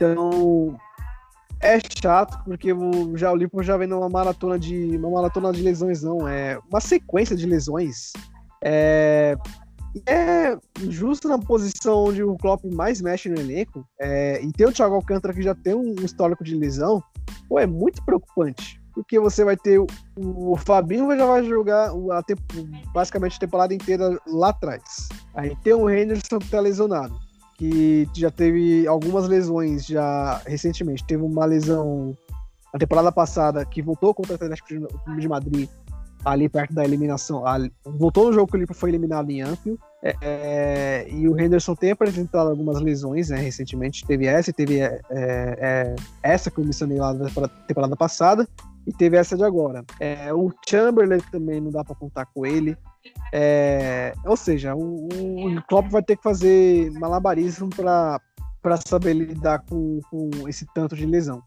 Então é chato, porque o, já, o Liverpool já vem numa maratona de uma maratona de lesões, não, é uma sequência de lesões. É, é justo na posição onde o Klopp mais mexe no elenco, é, e ter o Thiago Alcântara que já tem um histórico de lesão, pô, é muito preocupante, porque você vai ter o, o Fabinho já vai jogar a tempo, basicamente a temporada inteira lá atrás. Aí tem o Henderson que tá lesionado, que já teve algumas lesões já recentemente. Teve uma lesão na temporada passada que voltou contra o Atlético de Madrid, ali perto da eliminação. Ali, voltou no jogo que o Liverpool foi eliminado em Anfield. É, e o Henderson tem apresentado algumas lesões, né, recentemente. Teve essa e teve é, é, essa que eu mencionei lá na temporada passada. E teve essa de agora. É, o Chamberlain também não dá para contar com ele. É, ou seja, o, o Klopp vai ter que fazer malabarismo para saber lidar com, com esse tanto de lesão.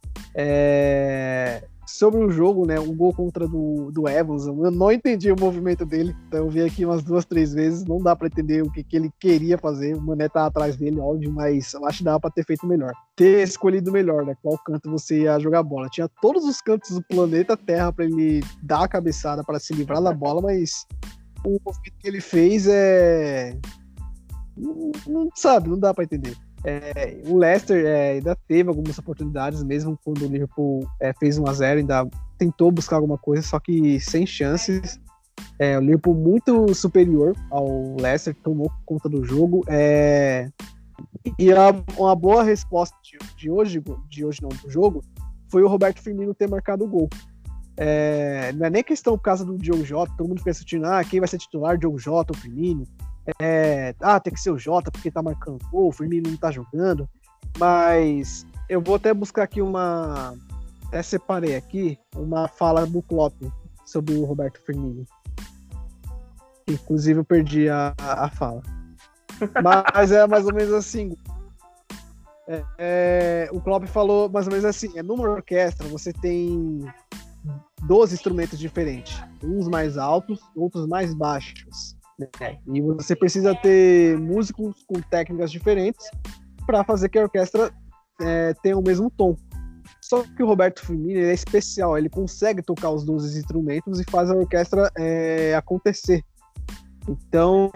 É, sobre o jogo, né, o gol contra do, do Evans, eu não entendi o movimento dele, então eu vi aqui umas duas, três vezes, não dá para entender o que, que ele queria fazer. O Mané tá atrás dele, óbvio, mas eu acho que dava para ter feito melhor, ter escolhido melhor, né, qual canto você ia jogar a bola. Tinha todos os cantos do planeta Terra para ele dar a cabeçada para se livrar da bola, mas o movimento que ele fez é... Não, não sabe, não dá para entender. É, o Leicester é, ainda teve algumas oportunidades, mesmo quando o Liverpool é, fez um a zero, ainda tentou buscar alguma coisa, só que sem chances. É, o Liverpool muito superior ao Leicester, tomou conta do jogo. É, e a, uma boa resposta de, de hoje, de hoje não, do jogo, foi o Roberto Firmino ter marcado o gol. É, não é nem questão por causa do Diogo Jota, todo mundo fica assistindo, ah, quem vai ser titular, Diogo Jota ou Firmino? É, ah, tem que ser o Jota porque tá marcando gol, o Firmino não tá jogando, mas eu vou até buscar aqui uma, até separei aqui uma fala do Klopp sobre o Roberto Firmino, inclusive eu perdi a, a fala, mas é mais ou menos assim, é, é, o Klopp falou mais ou menos assim, é, numa orquestra você tem doze instrumentos diferentes, uns mais altos, outros mais baixos. É, e você precisa ter músicos com técnicas diferentes para fazer que a orquestra é, tenha o mesmo tom. Só que o Roberto Firmino ele é especial, ele consegue tocar os doze instrumentos e faz a orquestra é, acontecer. Então,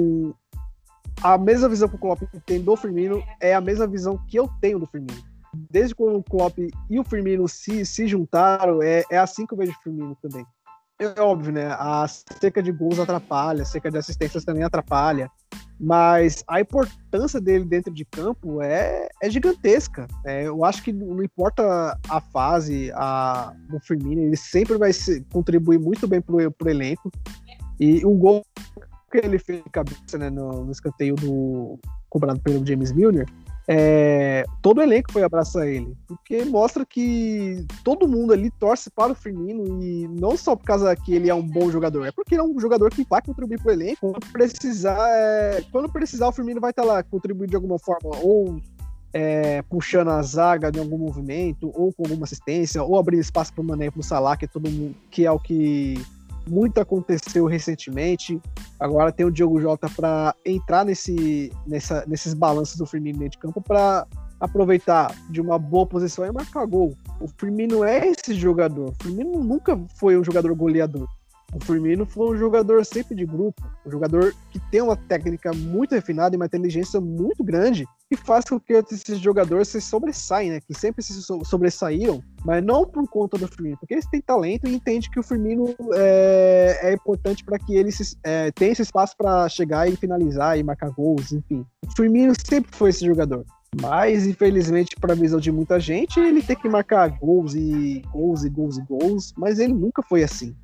a mesma visão que o Klopp tem do Firmino é a mesma visão que eu tenho do Firmino. Desde quando o Klopp e o Firmino se, se juntaram, é, é assim que eu vejo o Firmino também. É óbvio, né? A seca de gols atrapalha, a seca de assistências também atrapalha, mas a importância dele dentro de campo é, é gigantesca. É, eu acho que não importa a fase a, do Firmino, ele sempre vai se, contribuir muito bem pro, pro elenco. E o gol que ele fez de cabeça, né, no, no escanteio do, cobrado pelo James Milner, É, todo o elenco foi abraçar ele, porque mostra que todo mundo ali torce para o Firmino, e não só por causa que ele é um bom jogador, é porque ele é um jogador que vai contribuir para o elenco. Quando precisar, é, quando precisar o Firmino vai estar lá contribuindo de alguma forma, ou é, puxando a zaga de algum movimento, ou com alguma assistência, ou abrindo espaço para o Mané e para o Salah, que é, todo mundo, que é o que muito aconteceu recentemente. Agora tem o Diogo Jota para entrar nesse, nessa, nesses balanços do Firmino dentro de campo para aproveitar de uma boa posição e marcar gol. O Firmino é esse jogador. O Firmino nunca foi um jogador goleador. O Firmino foi um jogador sempre de grupo, um jogador que tem uma técnica muito refinada e uma inteligência muito grande, que faz com que esses jogadores se sobressaem, né? Que sempre se sobressaíram, mas não por conta do Firmino, porque eles têm talento e entendem que o Firmino é, é importante para que ele se, é, tenha esse espaço para chegar e finalizar e marcar gols, enfim. O Firmino sempre foi esse jogador. Mas, infelizmente, para a visão de muita gente, ele tem que marcar gols e gols e gols e gols, mas ele nunca foi assim.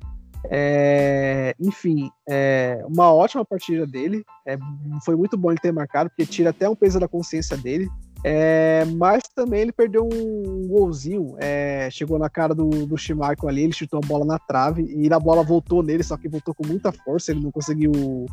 É, enfim, é uma ótima partida dele, é, foi muito bom ele ter marcado, porque tira até um peso da consciência dele, é, mas também ele perdeu um golzinho, é, chegou na cara do, do Schmeichel ali, ele chutou a bola na trave e a bola voltou nele, só que voltou com muita força, ele não conseguiu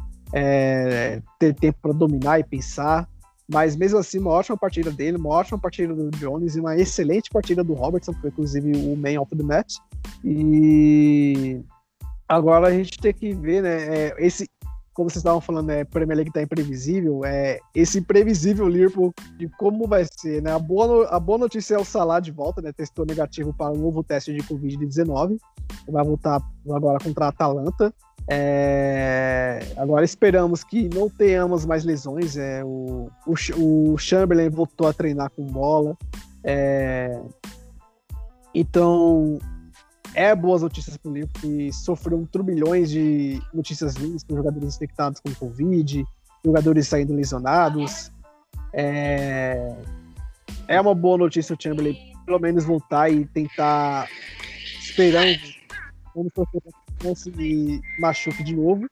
é, ter tempo para dominar e pensar. Mas mesmo assim, uma ótima partida dele, uma ótima partida do Jones e uma excelente partida do Robertson, que foi inclusive o man of the match. E agora a gente tem que ver, né, esse, como vocês estavam falando, né, a Premier League tá imprevisível, é esse imprevisível Liverpool de como vai ser, né? A boa, no, a boa notícia é o Salah de volta, né? Testou negativo para um novo teste de covid dezenove. Vai voltar agora contra a Atalanta. É, agora esperamos que não tenhamos mais lesões. É, o, o, o Chamberlain voltou a treinar com bola. É, então... É boas notícias para o Liverpool, que sofreu um turbilhões de notícias ruins com jogadores infectados com Covid, jogadores saindo lesionados. É, é uma boa notícia o Chamberlain pelo menos voltar e tentar, esperando, vamos torcer para que não se machuque de novo.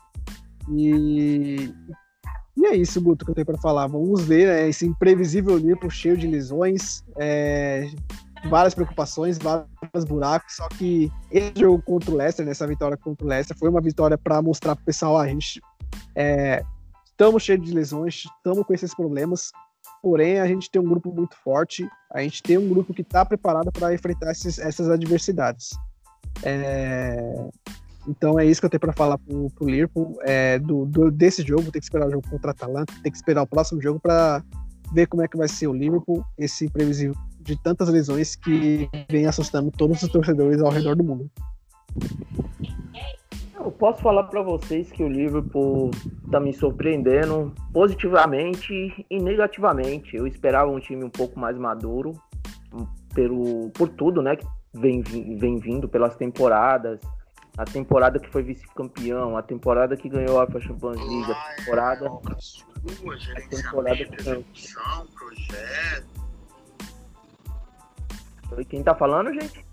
E, e é isso, Guto, que eu tenho para falar. Vamos ver, né, esse imprevisível Liverpool cheio de lesões, é, várias preocupações, vários buracos, só que esse jogo contra o Leicester, nessa vitória contra o Leicester, foi uma vitória para mostrar pro pessoal, a gente é, estamos cheios de lesões, estamos com esses problemas, porém a gente tem um grupo muito forte, a gente tem um grupo que está preparado para enfrentar esses, essas adversidades. É, então é isso que eu tenho para falar pro, pro Liverpool, é, do, do, desse jogo. Tem que esperar o jogo contra a Atalanta, tem que esperar o próximo jogo para ver como é que vai ser o Liverpool, esse imprevisível de tantas lesões que vem assustando todos os torcedores ao redor do mundo. Eu posso falar para vocês que o Liverpool tá me surpreendendo positivamente e negativamente. Eu esperava um time um pouco mais maduro pelo, por tudo, né, que vem, vem vindo pelas temporadas. A temporada que foi vice-campeão, a temporada que ganhou a Champions League, a temporada, a temporada que ganhou. Projeto. Quem tá falando, gente?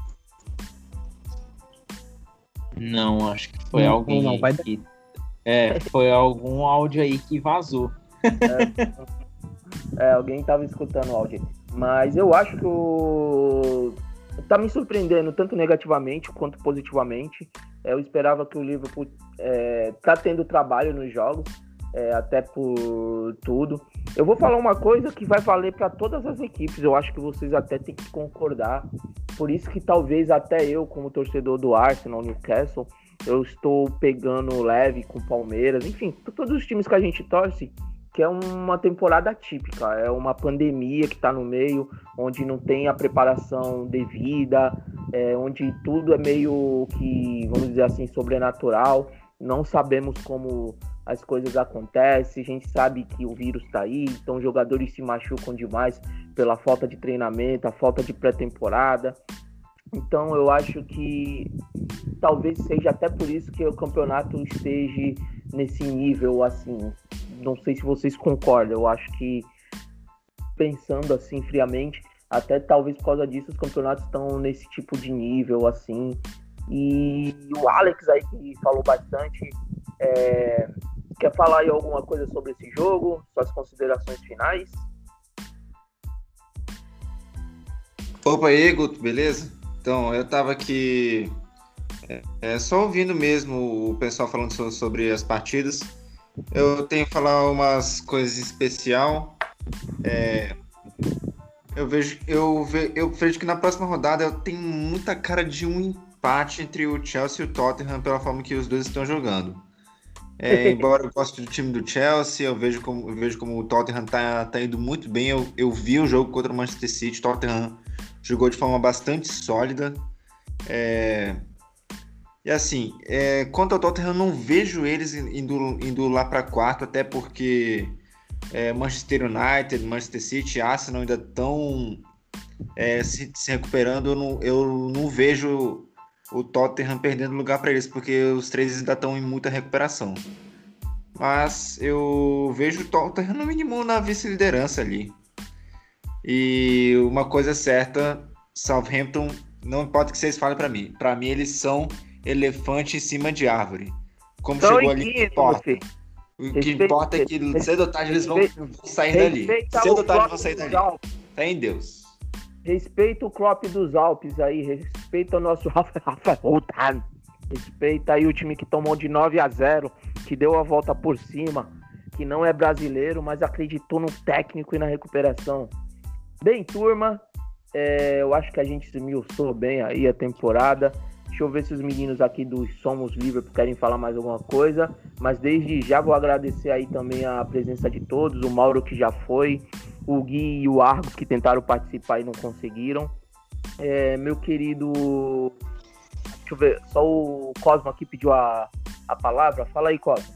Não, acho que foi não, alguém não, vai... que... É, foi algum áudio aí que vazou. É, é, alguém tava escutando o áudio. Mas eu acho que o... tá me surpreendendo tanto negativamente quanto positivamente. Eu esperava que o Liverpool é, tá tendo trabalho nos jogos, é, até por tudo. Eu vou falar uma coisa que vai valer para todas as equipes, eu acho que vocês até têm que concordar, por isso que talvez até eu, como torcedor do Arsenal, Newcastle, eu estou pegando leve com o Palmeiras, enfim, todos os times que a gente torce, que é uma temporada atípica, é uma pandemia que está no meio, onde não tem a preparação devida, é, onde tudo é meio que, vamos dizer assim, sobrenatural, não sabemos como as coisas acontecem, a gente sabe que o vírus está aí, então os jogadores se machucam demais pela falta de treinamento, a falta de pré-temporada. Então eu acho que talvez seja até por isso que o campeonato esteja nesse nível, assim, não sei se vocês concordam, eu acho que pensando assim friamente, até talvez por causa disso os campeonatos estão nesse tipo de nível, assim. E o Alex aí que falou bastante, é... quer falar aí alguma coisa sobre esse jogo, suas considerações finais? Opa aí, Guto, beleza? Então, eu tava aqui é, é, só ouvindo mesmo o pessoal falando so, sobre as partidas. Eu tenho que falar umas coisas especial. É, eu vejo eu, ve, eu vejo que na próxima rodada eu tenho muita cara de um empate entre o Chelsea e o Tottenham pela forma que os dois estão jogando. É, embora eu goste do time do Chelsea, eu vejo como, eu vejo como o Tottenham tá, tá indo muito bem. Eu, eu vi o jogo contra o Manchester City, o Tottenham jogou de forma bastante sólida. É, e assim, é, quanto ao Tottenham, eu não vejo eles indo, indo lá para quarto, até porque é, Manchester United, Manchester City, Arsenal ainda estão é, se, se recuperando. Eu não, eu não vejo o Tottenham perdendo lugar para eles, porque os três ainda estão em muita recuperação. Mas eu vejo o Tottenham no mínimo na vice-liderança ali. E uma coisa certa, Southampton, não importa o que vocês falem para mim, para mim eles são elefante em cima de árvore. Como então, chegou ali, não importa. O que respeita, importa é que respeita, cedo ou tarde eles vão, vão sair dali. Cedo ou tarde vão sair dali. Fé em Deus. Respeita o Klopp dos Alpes aí, respeita o nosso Rafael Voltado, respeita aí o time que tomou de nove a zero, que deu a volta por cima, que não é brasileiro, mas acreditou no técnico e na recuperação. Bem, turma, é, eu acho que a gente esmiuçou bem aí a temporada, Deixa eu ver se os meninos aqui do Somos Liverpool querem falar mais alguma coisa. Mas desde já vou agradecer aí também a presença de todos. O Mauro que já foi, o Gui e o Argos que tentaram participar e não conseguiram. É, meu querido... Deixa eu ver, só o Cosmo aqui pediu a, a palavra. Fala aí, Cosmo.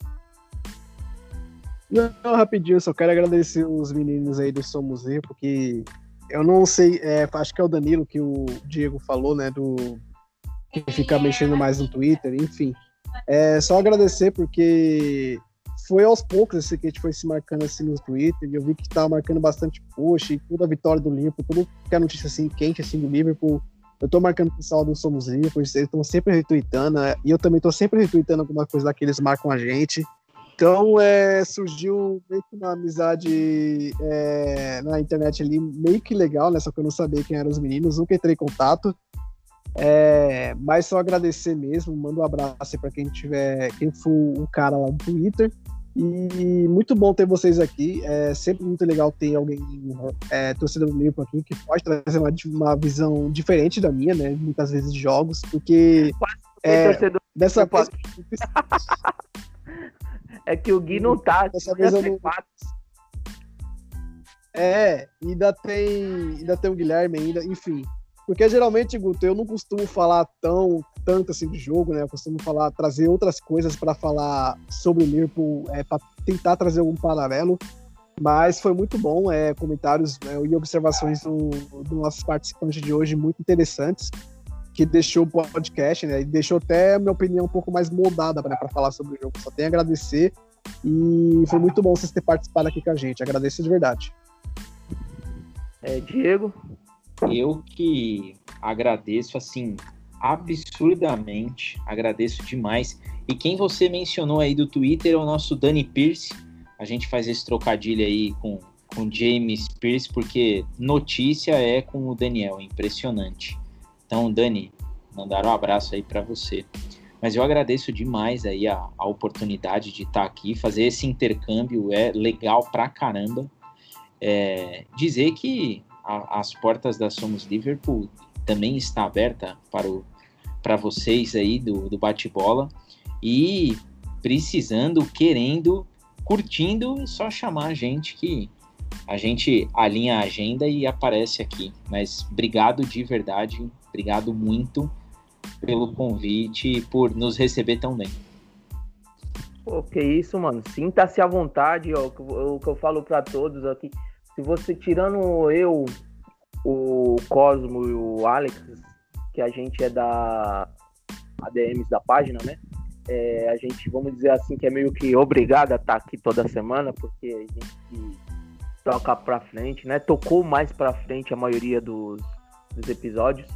Não, não, rapidinho, só quero agradecer os meninos aí do Somos Liverpool, porque eu não sei, é, acho que é o Danilo que o Diego falou, né, do que fica mexendo mais no Twitter, enfim. É só agradecer porque foi aos poucos assim, que a gente foi se marcando assim no Twitter, e eu vi que tava marcando bastante post, e toda a vitória do Liverpool, tudo que é notícia assim, quente assim do Liverpool, eu tô marcando o pessoal do Somos Liverpool, eles estão sempre retweetando, né, e eu também tô sempre retweetando alguma coisa lá que eles marcam a gente. Então, é, surgiu meio que uma amizade é, na internet ali, meio que legal, né? Só que eu não sabia quem eram os meninos, nunca entrei em contato. É, mas só agradecer mesmo, mando um abraço para quem tiver, quem for o cara lá no Twitter. E muito bom ter vocês aqui. É sempre muito legal ter alguém, é, torcedor do Liverpool aqui, que pode trazer uma, uma visão diferente da minha, né? Muitas vezes de jogos, porque é, dessa vez... É que o Gui não tá, dessa vez eu não... É, ainda tem, ainda tem o Guilherme ainda, enfim. Porque geralmente, Guto, eu não costumo falar tão, tanto assim de jogo, né? Eu costumo falar, trazer outras coisas para falar sobre o Liverpool, é, para tentar trazer algum paralelo. Mas foi muito bom, é, comentários é, e observações do, do nossos participantes de hoje muito interessantes, que deixou o podcast, né, e deixou até a minha opinião um pouco mais moldada, né, para falar sobre o jogo. Só tenho a agradecer e foi muito bom vocês terem participado aqui com a gente. Agradeço de verdade. É, Diego? Eu que agradeço, assim, absurdamente, agradeço demais. E quem você mencionou aí do Twitter é o nosso Dani Pierce. A gente faz esse trocadilho aí com, com James Pierce, porque notícia é com o Daniel, impressionante. Então, Dani, mandaram um abraço aí para você. Mas eu agradeço demais aí a, a oportunidade de estar aqui, fazer esse intercâmbio, é legal pra caramba. É, dizer que a, as portas da Somos Liverpool também está aberta para, o, para vocês aí do, do bate-bola. E precisando, querendo, curtindo, é só chamar a gente que a gente alinha a agenda e aparece aqui. Mas obrigado de verdade. Obrigado muito pelo convite e por nos receber tão bem. Pô, que isso, mano. Sinta-se à vontade, ó, o que eu falo pra todos aqui. Se você, tirando eu, o Cosmo e o Alex, que a gente é da A D Ms da página, né? É, a gente, vamos dizer assim, que é meio que obrigado a estar aqui toda semana, porque a gente toca pra frente, né? Tocou mais pra frente a maioria dos, dos episódios.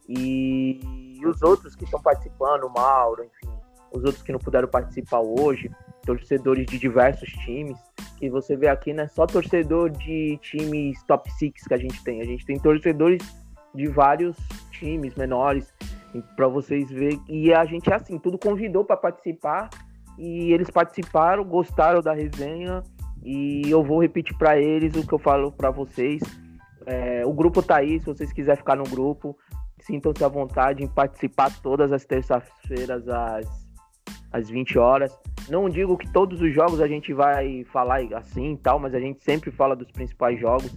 E, e os outros que estão participando, o Mauro, enfim, os outros que não puderam participar hoje, torcedores de diversos times, que você vê aqui, né? Só torcedor de times top seis que a gente tem. A gente tem torcedores de vários times menores, para vocês verem. E a gente é assim, tudo convidou para participar, e eles participaram, gostaram da resenha, e eu vou repetir para eles o que eu falo para vocês. É, o grupo tá aí, se vocês quiserem ficar no grupo, sintam-se à vontade em participar todas as terças-feiras às, às vinte horas. Não digo que todos os jogos a gente vai falar assim e tal, mas a gente sempre fala dos principais jogos.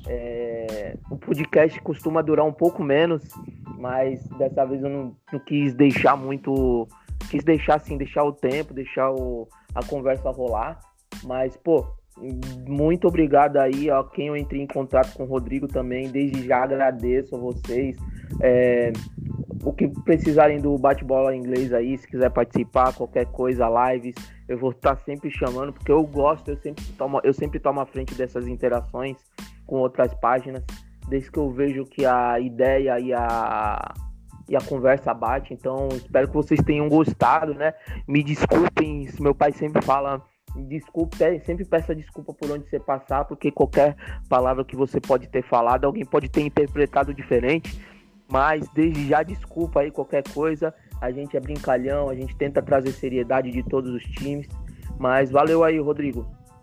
É, o podcast costuma durar um pouco menos, mas dessa vez eu não, não quis deixar muito... Quis deixar assim, deixar o tempo, deixar o, a conversa rolar. Mas, pô, muito obrigado aí a quem eu entrei em contato com o Rodrigo também. Desde já agradeço a vocês. É, o que precisarem do bate-bola em inglês aí, se quiser participar, qualquer coisa, lives, eu vou estar sempre chamando, porque eu gosto, eu sempre tomo, eu sempre tomo a frente dessas interações com outras páginas, desde que eu vejo que a ideia e a, e a conversa bate. Então, espero que vocês tenham gostado, né? Me desculpem se meu pai sempre fala... Desculpa, sempre peça desculpa por onde você passar, porque qualquer palavra que você pode ter falado, alguém pode ter interpretado diferente, mas desde já desculpa aí qualquer coisa. A gente é brincalhão, a gente tenta trazer seriedade de todos os times, mas valeu aí, Rodrigo.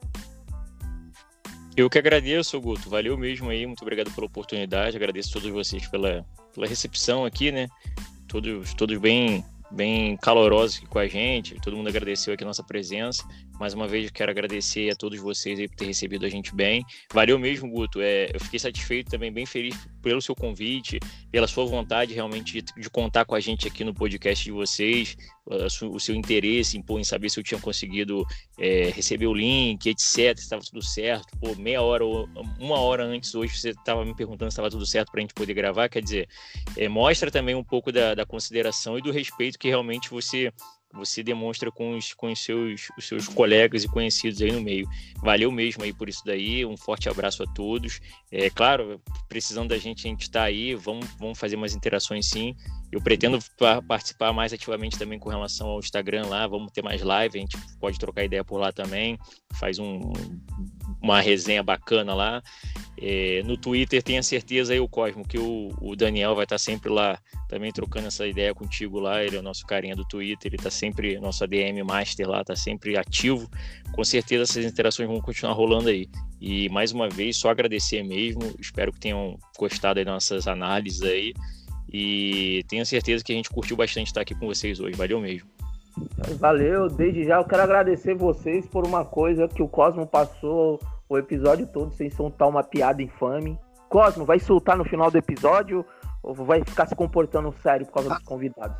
Eu que agradeço, Guto, valeu mesmo aí, muito obrigado pela oportunidade, agradeço a todos vocês pela, pela recepção aqui, né? todos, todos bem, bem calorosos aqui com a gente. Todo mundo agradeceu aqui a nossa presença. Mais uma vez, eu quero agradecer a todos vocês aí por ter recebido a gente bem. Valeu mesmo, Guto. É, eu fiquei satisfeito também, bem feliz pelo seu convite, pela sua vontade realmente de, de contar com a gente aqui no podcast de vocês, o seu interesse em, pô, em saber se eu tinha conseguido é, receber o link, etcétera, se estava tudo certo. Pô, meia hora ou uma hora antes hoje você estava me perguntando se estava tudo certo para a gente poder gravar. Quer dizer, é, mostra também um pouco da, da consideração e do respeito que realmente você você demonstra com os, com os, seus, os seus colegas e conhecidos aí no meio. Valeu mesmo aí por isso daí, um forte abraço a todos. É claro, precisando da gente, a gente está aí, vamos, vamos fazer umas interações sim. Eu pretendo participar mais ativamente também com relação ao Instagram lá, vamos ter mais live, a gente pode trocar ideia por lá também, faz um, uma resenha bacana lá. É, no Twitter, tenha certeza aí, o Cosmo, que o, o Daniel vai estar sempre lá também trocando essa ideia contigo lá. Ele é o nosso carinha do Twitter, ele tá sempre, nosso A D M Master lá, tá sempre ativo. Com certeza essas interações vão continuar rolando aí. E mais uma vez, só agradecer mesmo, espero que tenham gostado aí das nossas análises aí, e tenho certeza que a gente curtiu bastante estar aqui com vocês hoje. Valeu mesmo. Valeu, desde já eu quero agradecer vocês por uma coisa que o Cosmo passou o episódio todo sem soltar uma piada infame. Cosmo, vai soltar no final do episódio ou vai ficar se comportando sério por causa dos convidados?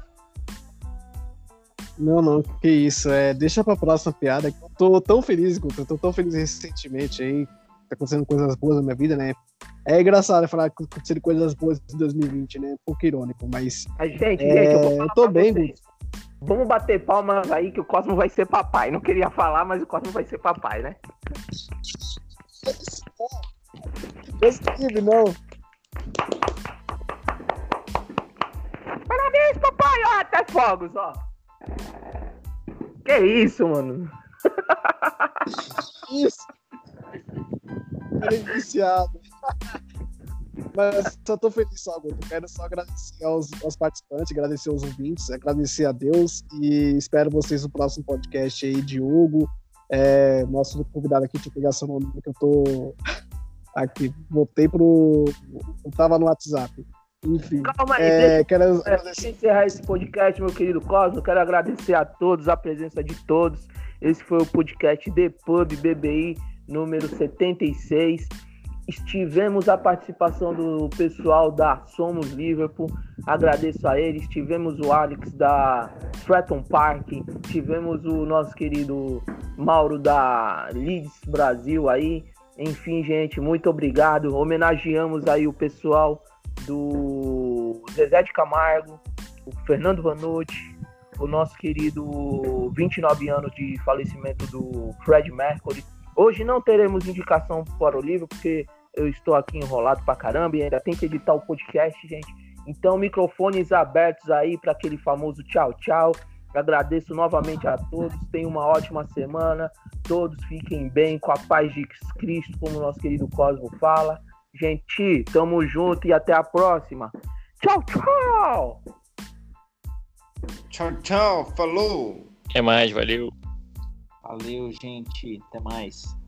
Não, não, que isso, é, deixa pra próxima piada. Tô tão feliz, Guto, eu tô tão feliz recentemente aí, tá acontecendo coisas boas na minha vida, né? É engraçado falar que aconteceram coisas boas em dois mil e vinte, né? Um pouco irônico, mas... Mas, gente, é, gente, eu vou falar eu tô bem, vocês. Guto. Vamos bater palmas aí que o Cosmo vai ser papai. Não queria falar, mas o Cosmo vai ser papai, né? Deus livre, não. Parabéns, papai! Ó, até fogos, ó. Que isso, mano? Isso. Cara viciado. Mas só tô feliz só, Guto. Quero só agradecer aos, aos participantes, agradecer aos ouvintes, agradecer a Deus e espero vocês no próximo podcast aí, Diogo. É, nosso convidado aqui, deixa eu pegar seu nome que eu tô aqui, voltei pro... eu tava no WhatsApp. Enfim, Calma aí, é, deixa, quero é, agradecer. encerrar esse podcast, meu querido Cosmo. Quero agradecer a todos, a presença de todos. Esse foi o podcast The Pub B B I número setenta e seis. Estivemos a participação do pessoal da Somos Liverpool, agradeço a eles. Tivemos o Alex da Stratton Park, tivemos o nosso querido Mauro da Leeds Brasil aí. Enfim, gente, muito obrigado. Homenageamos aí o pessoal do Zezé de Camargo, o Fernando Vanucci, o nosso querido vinte e nove anos de falecimento do Fred Mercury. Hoje não teremos indicação para o livro, porque eu estou aqui enrolado pra caramba e ainda tem que editar o podcast, gente. Então, microfones abertos aí para aquele famoso tchau, tchau. Agradeço novamente a todos. Tenham uma ótima semana. Todos fiquem bem, com a paz de Cristo, como o nosso querido Cosmo fala. Gente, tamo junto e até a próxima. Tchau, tchau! Tchau, tchau. Falou! Até mais, valeu. Valeu, gente. Até mais.